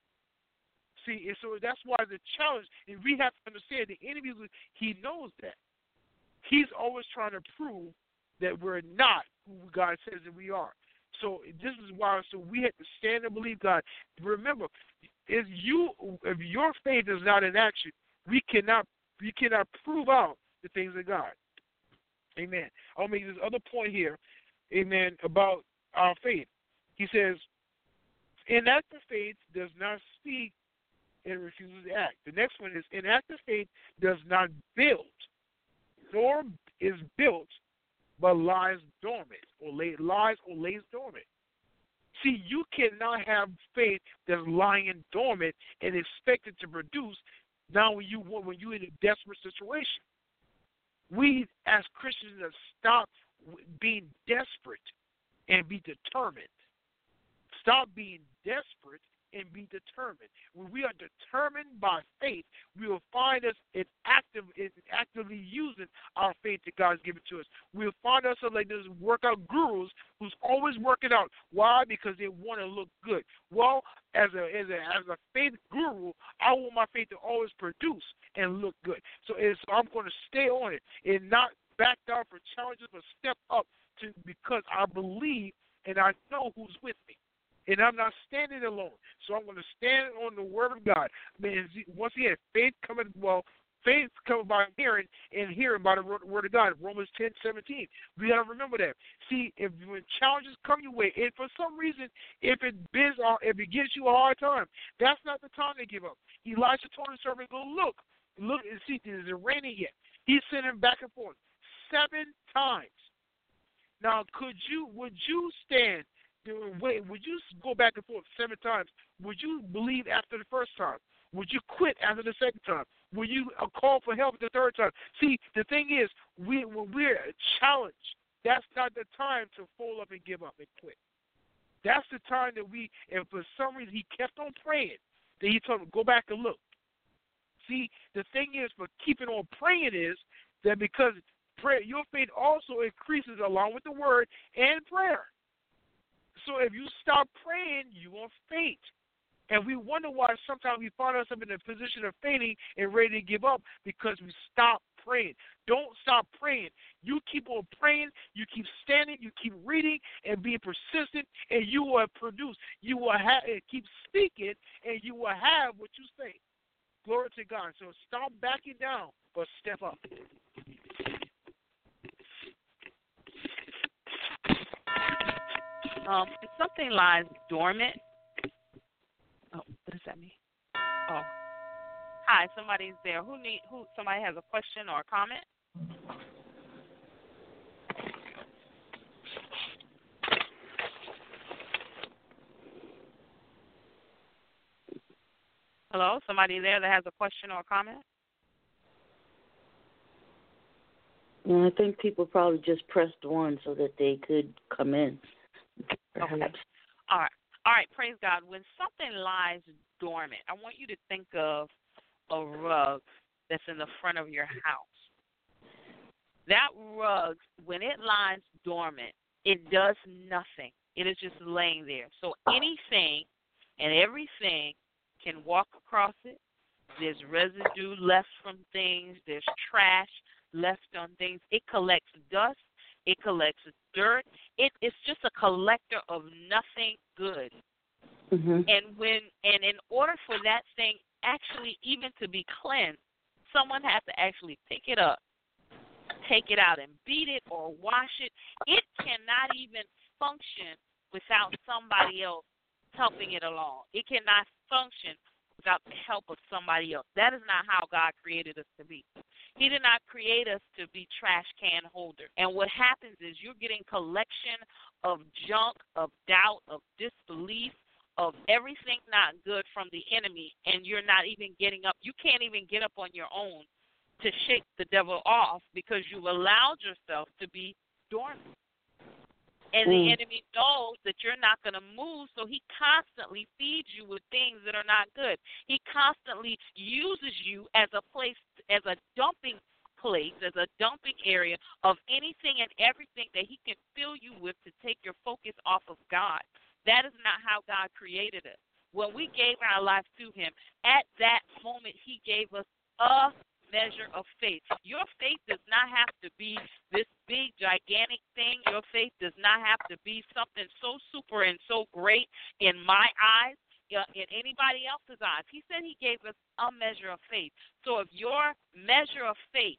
See, and so that's why the challenge, and we have to understand the enemy, he knows that. He's always trying to prove that we're not who God says that we are. So this is why we have to stand and believe God. Remember, if your faith is not in action, we cannot prove out the things of God. Amen. I'll make this other point here. Amen, about our faith. He says, inactive faith does not speak and refuses to act. The next one is, inactive faith does not build, nor is built, but lies dormant, or lays dormant. See, you cannot have faith that's lying dormant and expect it to produce now when you're in a desperate situation. We, as Christians, have stopped being desperate and be determined. Stop being desperate and be determined. When we are determined by faith, we will find us actively using our faith that God has given to us. We'll find ourselves like those workout gurus who's always working out. Why? Because they want to look good. Well, as a faith guru, I want my faith to always produce and look good. So I'm going to stay on it and not back down for challenges, but step up because I believe and I know who's with me. And I'm not standing alone. So I'm going to stand on the word of God. I mean, once again, faith cometh by hearing, and hearing by the word of God. Romans 10:17. We got to remember that. See, when challenges come your way, and for some reason, if it gives you a hard time, that's not the time to give up. Elisha told his servant, go look and see, is it raining yet? He sent him back and forth 7 times. Now, would you stand? Would you go back and forth 7 times? Would you believe after the first time? Would you quit after the second time? Will you call for help the third time? See, the thing is, when we're challenged, that's not the time to fold up and give up and quit. That's the time that and for some reason he kept on praying, that he told him, go back and look. See, the thing is, for keeping on praying is that because prayer, your faith also increases along with the word and prayer. So if you stop praying, you won't faint. And we wonder why sometimes we find ourselves in a position of fainting and ready to give up because we stop praying. Don't stop praying. You keep on praying, you keep standing, you keep reading and being persistent, and you will produce. You will keep speaking, and you will have what you say. Glory to God. So stop backing down, but step up. If something lies dormant. Oh, what does that mean? Oh, hi. Somebody's there. Somebody has a question or a comment? Hello, somebody there that has a question or a comment? Well, I think people probably just pressed one so that they could come in. Perhaps. Okay. All right. Praise God. When something lies dormant, I want you to think of a rug that's in the front of your house. That rug, when it lies dormant, it does nothing. It is just laying there. So anything and everything can walk across it. There's residue left from things. There's trash left on things. It collects dust. It collects dirt. It's just a collector of nothing good. Mm-hmm. And in order for that thing actually even to be cleansed, someone has to actually pick it up, take it out and beat it or wash it. It cannot even function without somebody else helping it along. It cannot function without the help of somebody else. That is not how God created us to be. He did not create us to be trash can holders. And what happens is you're getting collection of junk, of doubt, of disbelief, of everything not good from the enemy, and you're not even getting up. You can't even get up on your own to shake the devil off because you've allowed yourself to be dormant. And the enemy knows that you're not going to move, so he constantly feeds you with things that are not good. He constantly uses you as a place, as a dumping place, as a dumping area of anything and everything that he can fill you with to take your focus off of God. That is not how God created us. When we gave our life to him, at that moment he gave us a measure of faith. Your faith does not have to be this big, gigantic thing. Your faith does not have to be something so super and so great in my eyes, in anybody else's eyes. He said he gave us a measure of faith. So if your measure of faith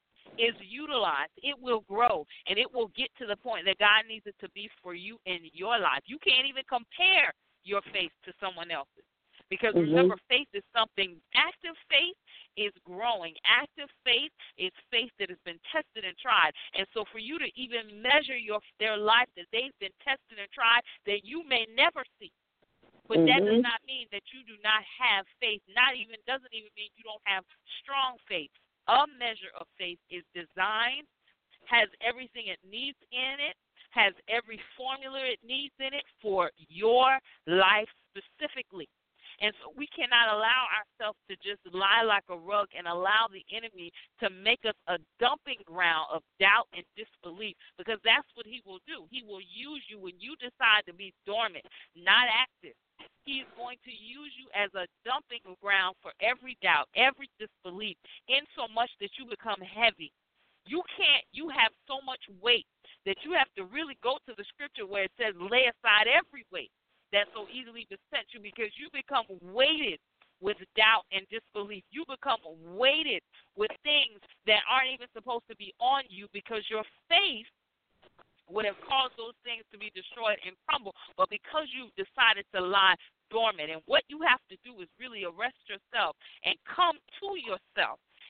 is utilized, it will grow, and it will get to the point that God needs it to be for you in your life. You can't even compare your faith to someone else's. Because remember, faith is something, active faith is growing. Active faith is faith that has been tested and tried. And so for you to even measure their life that they've been tested and tried, that you may never see. But that does not mean that you do not have faith. Doesn't even mean you don't have strong faith. A measure of faith is designed, has everything it needs in it, has every formula it needs in it for your life specifically. And so we cannot allow ourselves to just lie like a rug and allow the enemy to make us a dumping ground of doubt and disbelief, because that's what he will do. He will use you when you decide to be dormant, not active. He is going to use you as a dumping ground for every doubt, every disbelief, in so much that you become heavy. You have so much weight that you have to really go to the scripture where it says, lay aside every weight that so easily beset you, because you become weighted with doubt and disbelief. You become weighted with things that aren't even supposed to be on you, because your faith would have caused those things to be destroyed and crumble. But because you've decided to lie dormant, and what you have to do is really arrest yourself and come to yourself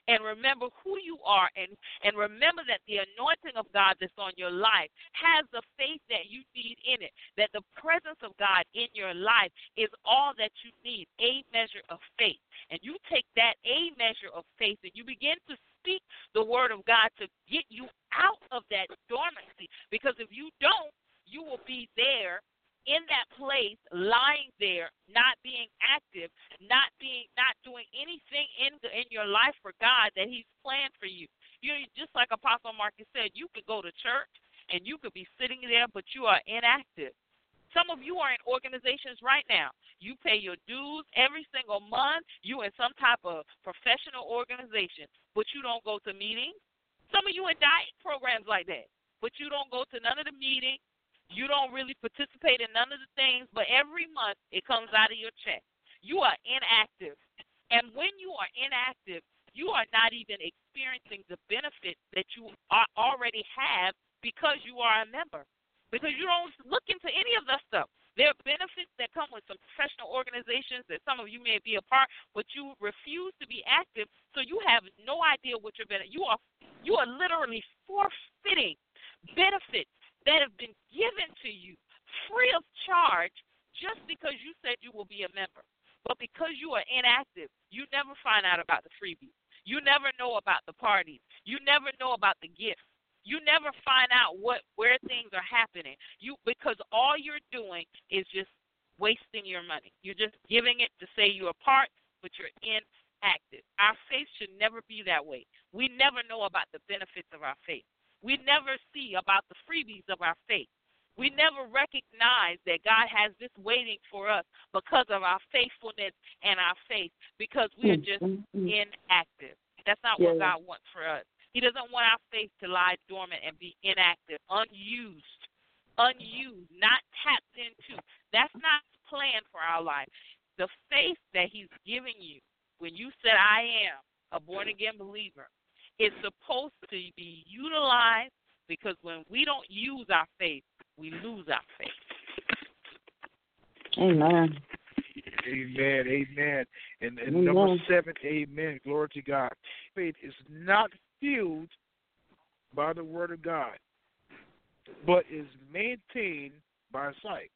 and remember who you are, and remember that the anointing of God that's on your life has the faith that you need in it, that the presence of God in your life is all that you need, a measure of faith. And you take that a measure of faith and you begin to speak the word of God to get you out of that dormancy, because if you don't, you will be there in that place, lying there, not being active, not doing anything in your life for God that He's planned for you. You know, just like Apostle Marcus said, you could go to church and you could be sitting there, but you are inactive. Some of you are in organizations right now. You pay your dues every single month. You in some type of professional organization, but you don't go to meetings. Some of you in diet programs like that, but you don't go to none of the meetings. You don't really participate in none of the things, but every month it comes out of your check. You are inactive. And when you are inactive, you are not even experiencing the benefits that you already have because you are a member. Because you don't look into any of that stuff. There are benefits that come with some professional organizations that some of you may be a part, but you refuse to be active, so you have no idea what your benefit. You are literally forfeiting benefits that have been given to you free of charge just because you said you will be a member. But because you are inactive, you never find out about the freebies. You never know about the parties. You never know about the gifts. You never find out where things are happening. Because all you're doing is just wasting your money. You're just giving it to say you're a part, but you're inactive. Our faith should never be that way. We never know about the benefits of our faith. We never see about the freebies of our faith. We never recognize that God has this waiting for us because of our faithfulness and our faith, because we are just inactive. That's not what God wants for us. He doesn't want our faith to lie dormant and be inactive, unused, not tapped into. That's not His plan for our life. The faith that He's giving you when you said, I am a born-again believer, is supposed to be utilized, because when we don't use our faith, we lose our faith. Amen. Amen. Amen. And number 7, amen. Glory to God. Faith is not fueled by the word of God, but is maintained by sight.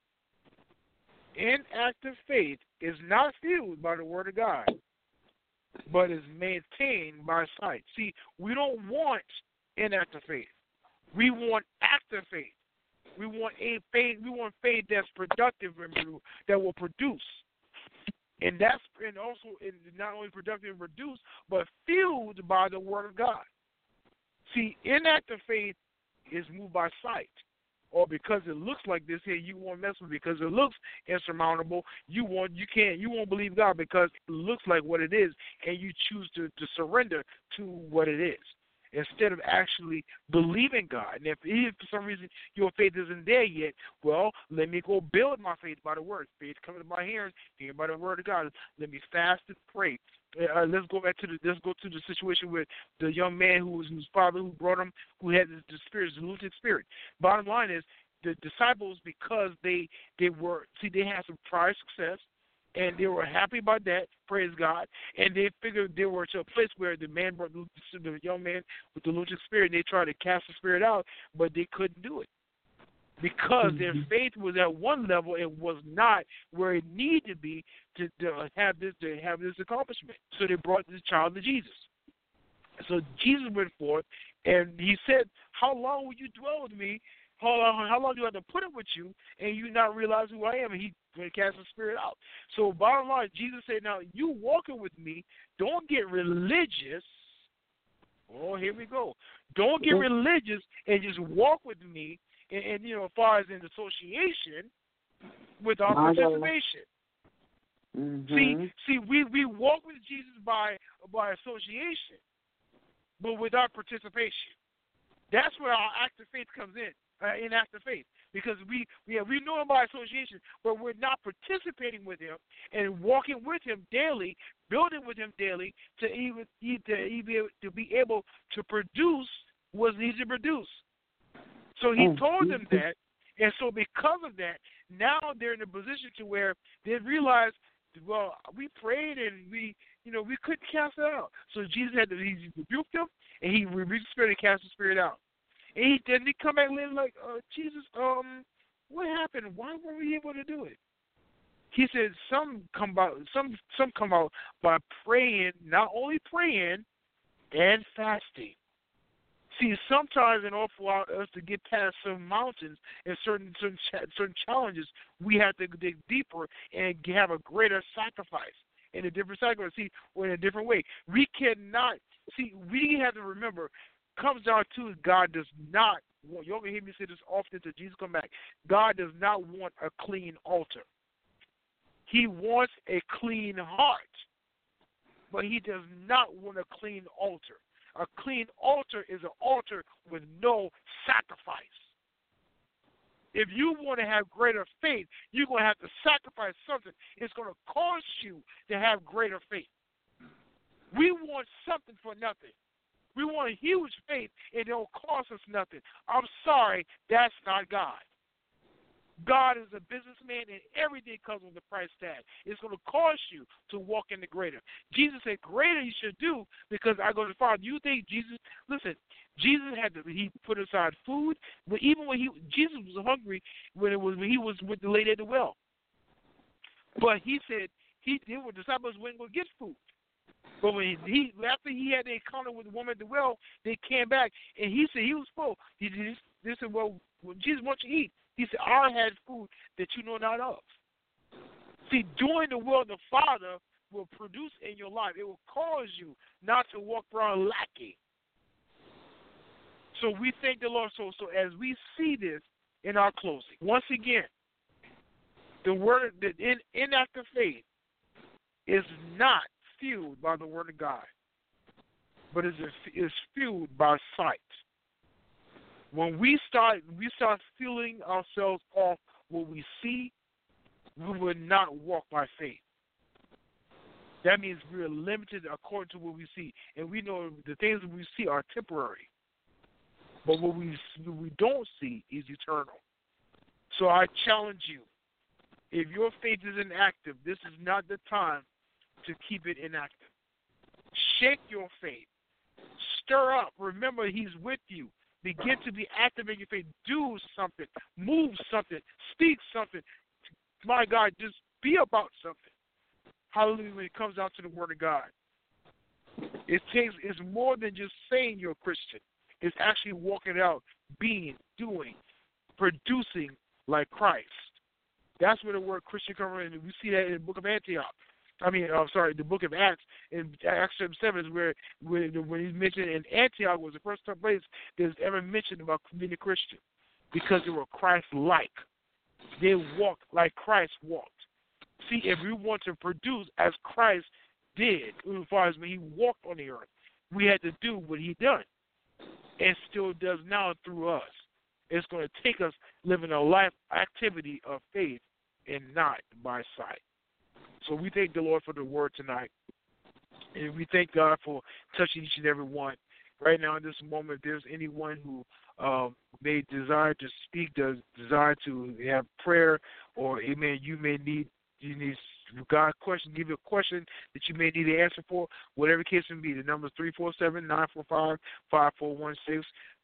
Inactive faith is not fueled by the word of God, but is maintained by sight. See, we don't want inactive faith. We want active faith. We want faith that's productive and that will produce. And also not only productive and produce, but fueled by the word of God. See, inactive faith is moved by sight, or because it looks like this here, you won't mess with it because it looks insurmountable. You won't believe God because it looks like what it is, and you choose to surrender to what it is instead of actually believing God. And if for some reason your faith isn't there yet, well, let me go build my faith by the word. Faith comes by hearing by the word of God. Let me fast and pray. Let's go to the situation with the young man whose father who brought him, who had the spirit, the lunatic spirit. Bottom line is, the disciples, because they had some prior success, and they were happy about that, praise God, and they figured they were to a place where the man brought the young man with the lunatic spirit, and they tried to cast the spirit out, but they couldn't do it. Because their faith was at one level, it was not where it needed to be to have this accomplishment. So they brought this child to Jesus. So Jesus went forth, and He said, "How long will you dwell with me? How long do I have to put up with you, and you not realize who I am?" And He cast the spirit out. So bottom line, Jesus said, "Now you walking with me, don't get religious." Oh, here we go. Don't get religious and just walk with me. And as far as in association with our participation. See, we walk with Jesus by association, but with our participation. That's where our active faith comes in active faith, because we know Him by association, but we're not participating with Him and walking with Him daily, building with Him daily to be able to produce what's needed to produce. So He told them that, and so because of that, now they're in a position to where they realize well, we prayed and we couldn't cast it out. So Jesus he rebuked him, and he rebuked the spirit and cast the spirit out. And he come back later like, Jesus, what happened? Why weren't we able to do it? He said some come out by praying, not only praying and fasting. See, sometimes in order for us to get past some mountains and certain challenges, we have to dig deeper and have a greater sacrifice in a different sacrifice. See, or in a different way. We cannot see. We have to remember. Comes down to God does not want. You're gonna hear me say this often until Jesus come back. God does not want a clean altar. He wants a clean heart, but He does not want a clean altar. A clean altar is an altar with no sacrifice. If you want to have greater faith, you're going to have to sacrifice something. It's going to cost you to have greater faith. We want something for nothing. We want a huge faith, and it don't cost us nothing. I'm sorry, that's not God. God is a businessman, and everything comes with a price tag. It's going to cost you to walk in the greater. Jesus said, greater you should do because I go to the Father. You think Jesus, listen, Jesus he put aside food, but even when Jesus was hungry when he was with the lady at the well. But he said, the disciples wouldn't go get food. But when after he had the encounter with the woman at the well, they came back, and he said he was full. They said, well, Jesus wants you to eat. He said, I had food that you know not of. See, doing the will of the Father will produce in your life. It will cause you not to walk around lacking. So we thank the Lord. So as we see this in our closing, once again, the word, the inactive faith is not fueled by the word of God, but is fueled by sight. When we start feeling ourselves off what we see, we will not walk by faith. That means we are limited according to what we see, and we know the things that we see are temporary. But what we don't see is eternal. So I challenge you: if your faith is inactive, this is not the time to keep it inactive. Shake your faith. Stir up. Remember, He's with you. Begin to be active in your faith. Do something. Move something. Speak something. My God, just be about something. Hallelujah, when it comes down to the Word of God. It's more than just saying you're a Christian. It's actually walking out, being, doing, producing like Christ. That's where the word Christian comes in. We see that in the book of Antioch. The book of Acts, in Acts 7 is where when he's mentioned in Antioch was the first place that was ever mentioned about being a Christian, because they were Christ-like. They walked like Christ walked. See, if we want to produce as Christ did, as far as when He walked on the earth, we had to do what He done, and still does now through us. It's going to take us living a life activity of faith and not by sight. So we thank the Lord for the word tonight. And we thank God for touching each and every one. Right now in this moment, if there's anyone who may desire to speak, desire to have prayer, or amen, you need God question, give you a question that you may need an answer for, whatever case may be. The number is 347-945-5416,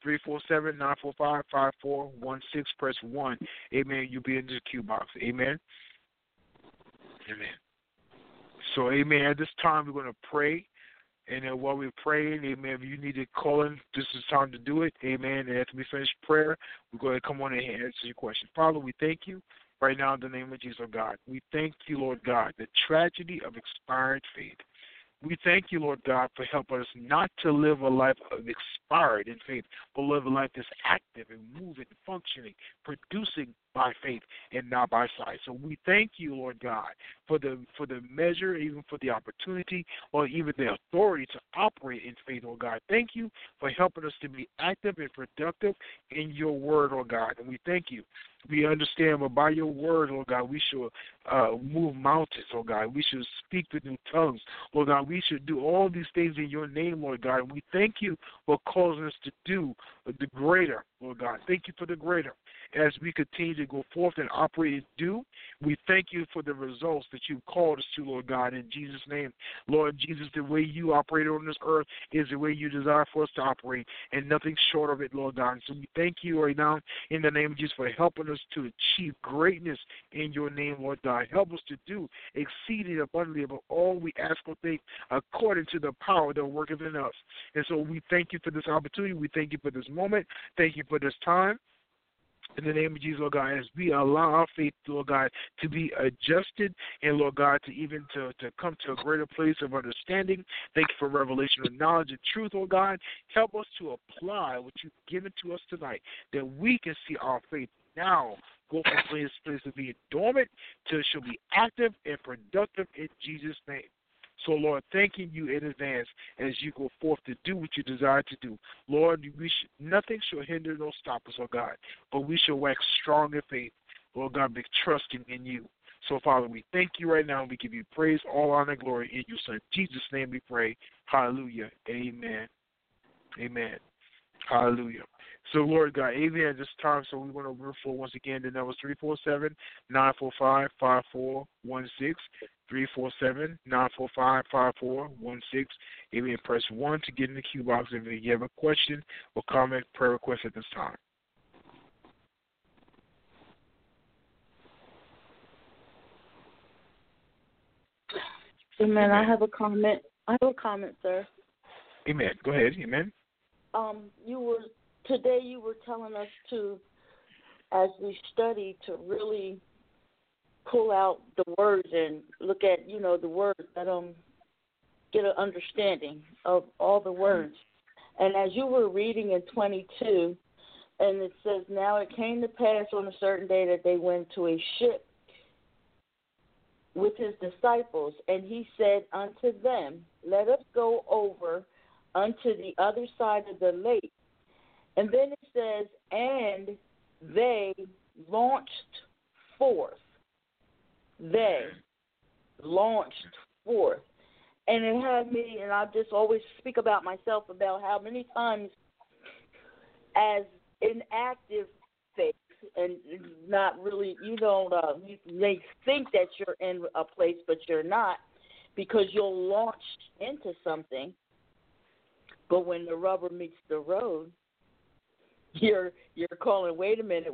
347-945-5416. Press 1. Amen. You'll be in the queue box. Amen. Amen. So, amen, at this time we're going to pray. And then while we're praying, amen, if you need to call in, this is time to do it. Amen. And after we finish prayer, we're going to come on and answer your question. Father, we thank you right now in the name of Jesus, oh God. We thank you, Lord God, the tragedy of expired faith. We thank you, Lord God, for helping us not to live a life of expired in faith, but live a life that's active and moving, functioning, producing by faith and not by sight. So we thank you, Lord God, for the measure, even for the opportunity, or even the authority to operate in faith, oh God. Thank you for helping us to be active and productive in your word, oh God. And we thank you. We understand, but by your word, Lord God, we should move mountains, oh God. We should speak with new tongues, Lord God. We should do all these things in your name, Lord God. And we thank you for causing us to do the greater, Lord God. Thank you for the greater. as we continue to go forth and operate and do. We thank you for the results that you've called us to, Lord God, in Jesus' name. Lord Jesus, the way you operate on this earth is the way you desire for us to operate, and nothing short of it, Lord God. And so we thank you right now in the name of Jesus for helping us to achieve greatness in your name, Lord God. Help us to do exceeding abundantly above all we ask or think according to the power that worketh in us. And so we thank you for this opportunity. We thank you for this moment. Thank you for this time. In the name of Jesus, Lord God, as we allow our faith, Lord God, to be adjusted and, Lord God, to even to come to a greater place of understanding. Thank you for revelation of knowledge and truth, Lord God. Help us to apply what you've given to us tonight, that we can see our faith now go from place of being dormant to it shall be active and productive in Jesus' name. So, Lord, thanking you in advance as you go forth to do what you desire to do. Lord, nothing shall hinder nor stop us, oh God, but we shall wax strong in faith, Lord God, be trusting in you. So, Father, we thank you right now. We give you praise, all honor, and glory. In your Son, Jesus' name we pray. Hallelujah. Amen. Amen. Hallelujah. So, Lord God, amen at this time. So we want to refer once again. The number is 347-945-5416. 347-945-5416. Amen. Press 1 to get in the queue box if you have a question or comment, prayer request at this time. Amen. I have a comment. Sir. Amen. Go ahead. Amen. Today you were telling us to, as we study, to really pull out the words and look at, the words, that get an understanding of all the words. And as you were reading in 22, and it says, now it came to pass on a certain day that they went to a ship with his disciples, and he said unto them, let us go over unto the other side of the lake. And then it says, and they launched forth. They launched forth. And it had me, and I just always speak about myself, about how many times as inactive faith, and not really, you may think that you're in a place, but you're not, because you'll launch into something. But when the rubber meets the road, you're calling, wait a minute.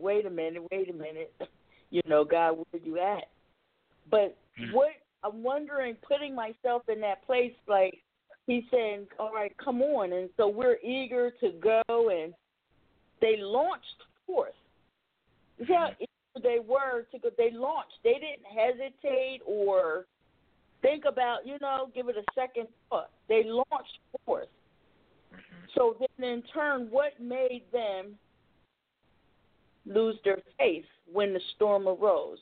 God, where you at? But what I'm wondering, putting myself in that place, like he's saying, all right, come on. And so we're eager to go, and they launched forth. See how eager they were to go. They launched. They didn't hesitate or think about, give it a second thought. They launched forth. So then in turn, what made them lose their faith when the storm arose?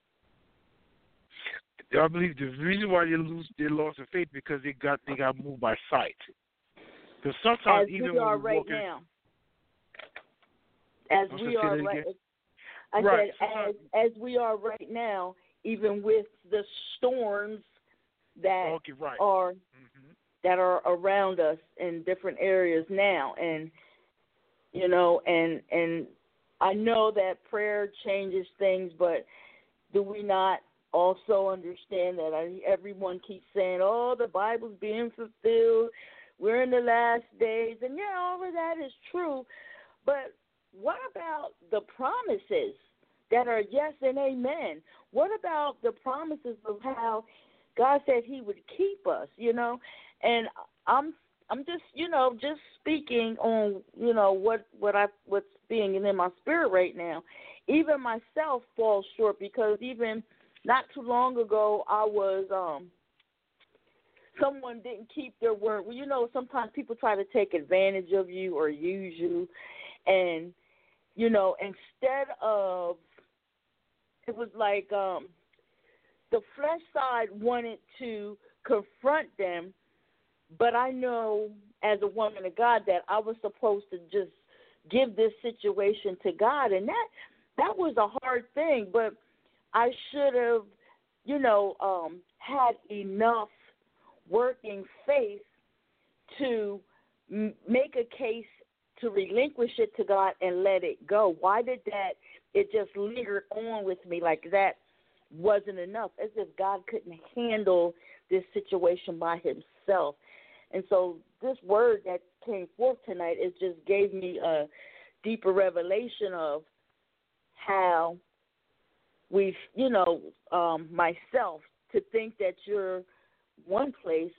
I believe the reason why they lost their faith because they got moved by sight. Because sometimes as even we are when right walking, now, as we are right, I said as we are right now, even with the storms that are that are around us in different areas now, and and I know that prayer changes things, but do we not also understand that everyone keeps saying, oh, the Bible's being fulfilled, we're in the last days, and all of that is true, but what about the promises that are yes and amen? What about the promises of how God said he would keep us, And I'm just, just speaking on, what's being in my spirit right now. Even myself falls short, because even not too long ago, I was, someone didn't keep their word. Well, sometimes people try to take advantage of you or use you. And, instead of, it was like the flesh side wanted to confront them, but I know as a woman of God that I was supposed to just give this situation to God, and that was a hard thing, but I should have, had enough working faith to make a case to relinquish it to God and let it go. Why did that it just lingered on with me like that wasn't enough, as if God couldn't handle this situation by himself. And so this word that came forth tonight, it just gave me a deeper revelation of how we've, myself, to think that you're one place,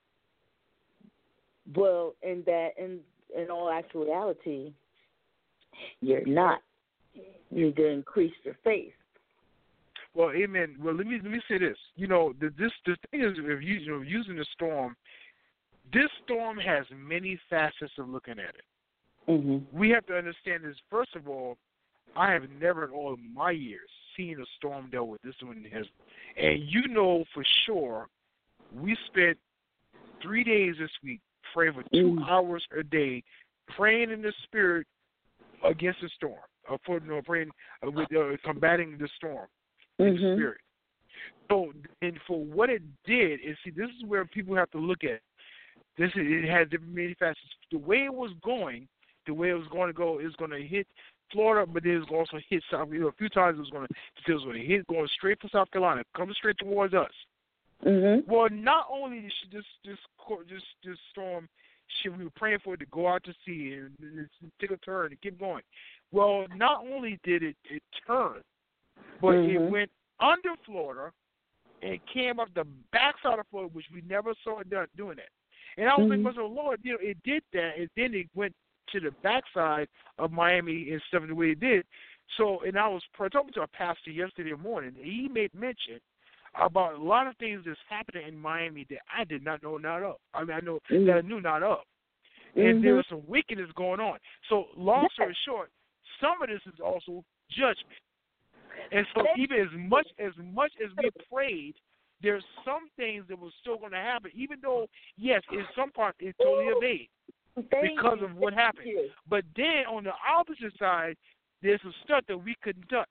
well, in all actuality, you're not. You need to increase your faith. Well, amen. Well, let me say this. The thing is, if using the storm, this storm has many facets of looking at it. Mm-hmm. We have to understand this. First of all, I have never in all of my years seen a storm dealt with this one has, and for sure, we spent 3 days this week praying for 2 hours a day, praying in the spirit against the storm, praying with combating the storm in the spirit. So, and for what it did is, see, this is where people have to look at. It has different many facets. The way it was going to go is going to hit Florida, but then it's going to also hit South. A few times it was going to hit going straight for South Carolina, coming straight towards us. Mm-hmm. Well, not only did this storm, we were praying for it to go out to sea and take a turn and keep going. Well, not only did it turn, but it went under Florida and came up the backside of Florida, which we never saw it doing that. And I was thinking, well, Lord, it did that, and then it went to the backside of Miami and stuff the way it did. So, and I was talking to a pastor yesterday morning, and he made mention about a lot of things that's happening in Miami that I did not know not of. I mean, I know that I knew not of. And there was some wickedness going on. So, long story short, some of this is also judgment. And so, even as much as we prayed, there's some things that were still going to happen, even though, yes, in some parts it totally obeyed because of what happened. But then on the opposite side, there's some stuff that we couldn't touch.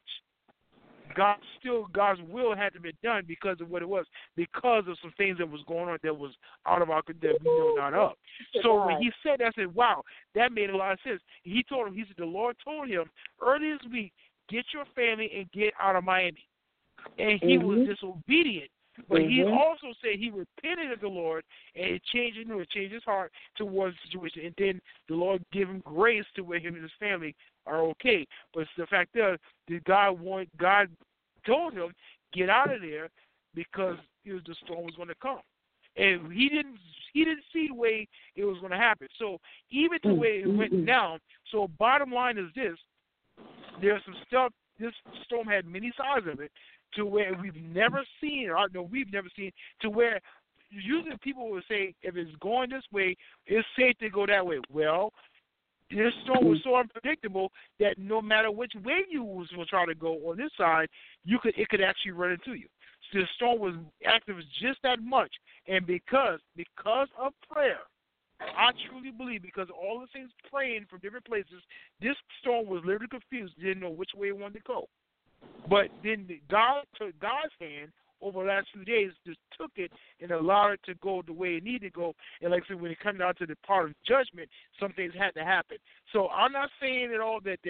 God's will had to be done because of what it was, because of some things that was going on that was out of our control, that we know not of. So when he said that, I said, wow, that made a lot of sense. He said the Lord told him early this week, get your family and get out of Miami. And he was disobedient. But he also said he repented of the Lord, and it changed his heart towards the situation. And then the Lord gave him grace to where him and his family are okay. But the fact is, God told him, get out of there, because the storm was going to come. And he didn't see the way it was going to happen. So even the way it went down, so bottom line is this, there's some stuff, this storm had many sides of it, to where we've never seen, to where usually people will say, if it's going this way, it's safe to go that way. Well, this storm was so unpredictable that no matter which way you will try to go on this side, it could actually run into you. So the storm was active just that much, and because of prayer, I truly believe, because all the things praying from different places, this storm was literally confused, didn't know which way it wanted to go. But then God took God's hand over the last few days, just took it and allowed it to go the way it needed to go. And like I said, when it comes down to the part of judgment, some things had to happen. So I'm not saying at all that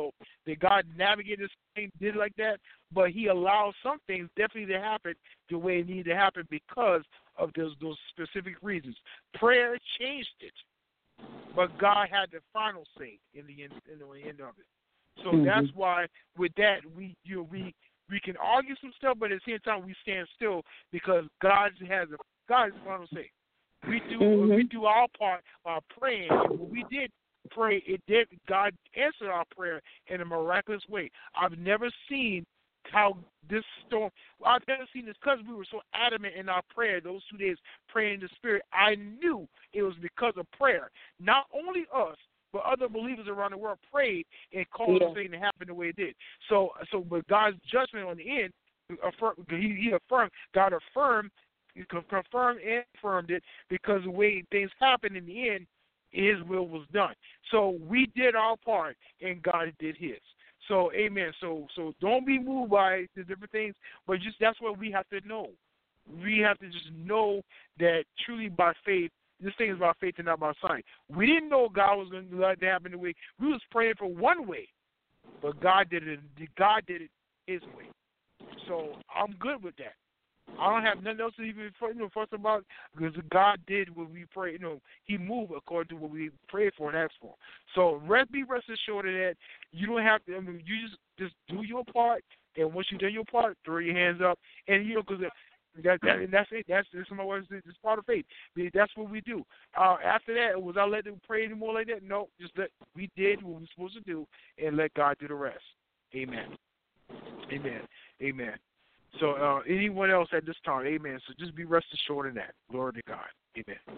God navigated this thing, did it like that, but he allowed some things definitely to happen the way it needed to happen because of those specific reasons. Prayer changed it, but God had the final say in the end of it. So that's why with that we can argue some stuff, but at the same time we stand still because God has the final say. We do our part by praying. And when we did pray, God answered our prayer in a miraculous way. I've never seen how this storm. I've never seen this because we were so adamant in our prayer those 2 days praying in the Spirit. I knew it was because of prayer. Not only us, but other believers around the world prayed and caused the thing to happen the way it did. So, but God's judgment on the end, He affirmed. God affirmed, confirmed and affirmed it because the way things happened in the end, His will was done. So we did our part, and God did His. So, amen. So don't be moved by the different things, but just that's what we have to know. We have to just know that truly by faith. This thing is by faith and not by sight. We didn't know God was going to let that happen the way. We was praying for one way, but God did it. God did it His way. So I'm good with that. I don't have nothing else to even fuss about, because God did what we prayed. He moved according to what we prayed for and asked for. So be rest assured of that. You don't have to. You just do your part, and once you do your part, throw your hands up, and because that's it. That's my words. It's part of faith. That's what we do. After that, was I let them pray anymore like that? No, we did what we were supposed to do, and let God do the rest. Amen. Amen. Amen. So anyone else at this time, amen. So just be rest assured in that. Glory to God. Amen.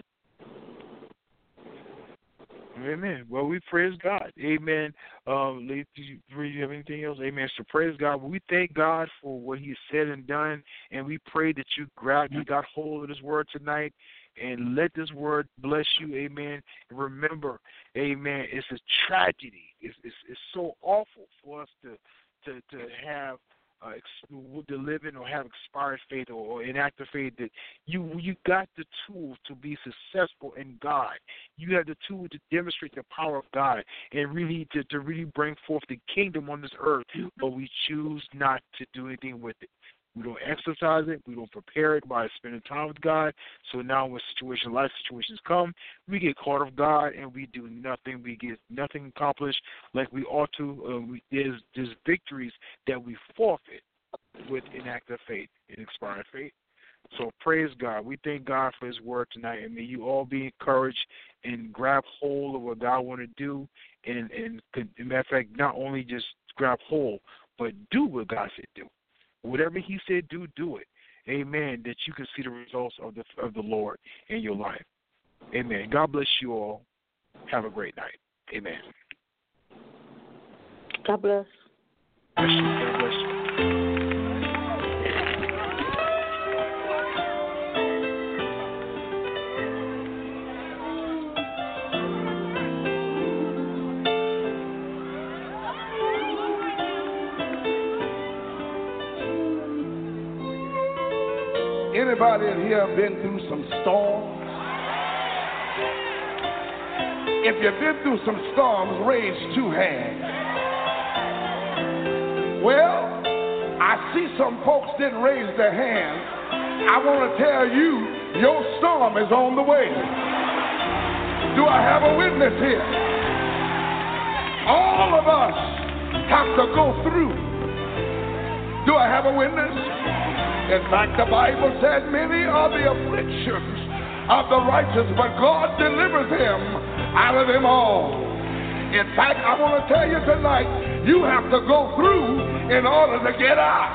Amen. Well, we praise God. Amen. Lee, do you have anything else? Amen. So praise God. Well, we thank God for what He said and done, and we pray that you got hold of this word tonight, and let this word bless you. Amen. And remember, amen, it's a tragedy. It's so awful for us to have to live in or have expired faith or inactive faith, that you got the tools to be successful in God. You have the tool to demonstrate the power of God and really to really bring forth the kingdom on this earth, but we choose not to do anything with it. We don't exercise it. We don't prepare it by spending time with God. So now when life situations come, we get caught off guard and we do nothing. We get nothing accomplished like we ought to. There's victories that we forfeit with inactive faith and expired faith. So praise God. We thank God for His word tonight. And may you all be encouraged and grab hold of what God want to do. And matter of fact, not only just grab hold, but do what God said do. Whatever He said, do it. Amen. That you can see the results of the Lord in your life. Amen. God bless you all. Have a great night. Amen. God bless. Bless you. God bless you. Anybody in here been through some storms? If you've been through some storms, raise two hands. Well, I see some folks didn't raise their hands. I want to tell you, your storm is on the way. Do I have a witness here? All of us have to go through. Do I have a witness? In fact, the Bible said many are the afflictions of the righteous, but God delivers him out of them all. In fact, I want to tell you tonight, you have to go through in order to get out.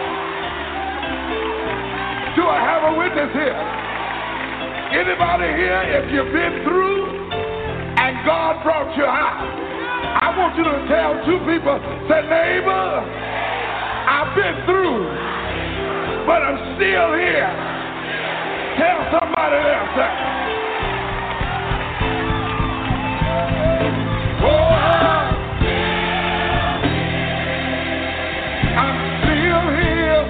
Do I have a witness here? Anybody here, if you've been through and God brought you out, I want you to tell two people, say, neighbor, I've been through, but I'm still here. Tell somebody else that. Oh, I'm still here.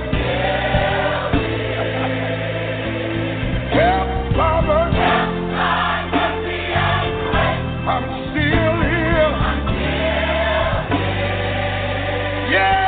Help my mercy. I'm still here. Yeah.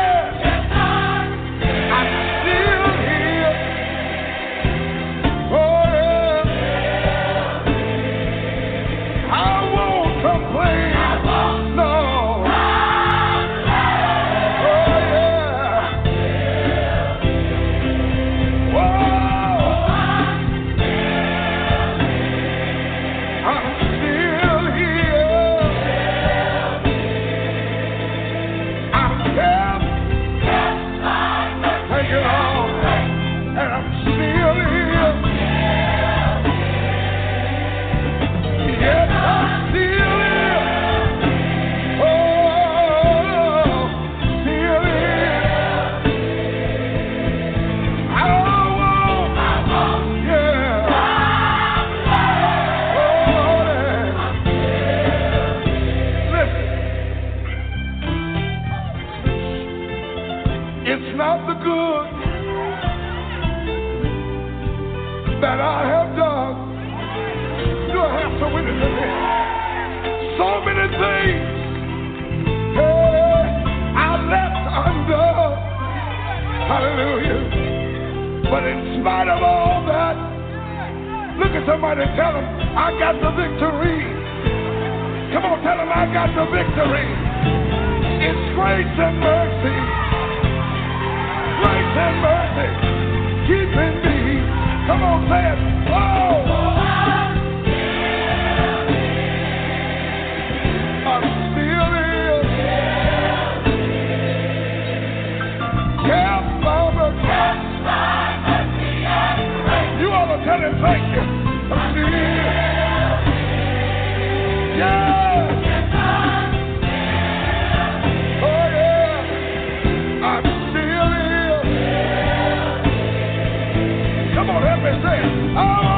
But in spite of all that, look at somebody and tell them, I got the victory. Come on, tell them I got the victory. It's grace and mercy. Grace and mercy keeping me. Come on, say it. Oh! I'm still here. Kept by mercy and grace. You ought to tell him thank you. I'm still here. Yeah. Come on, help me say it. Oh!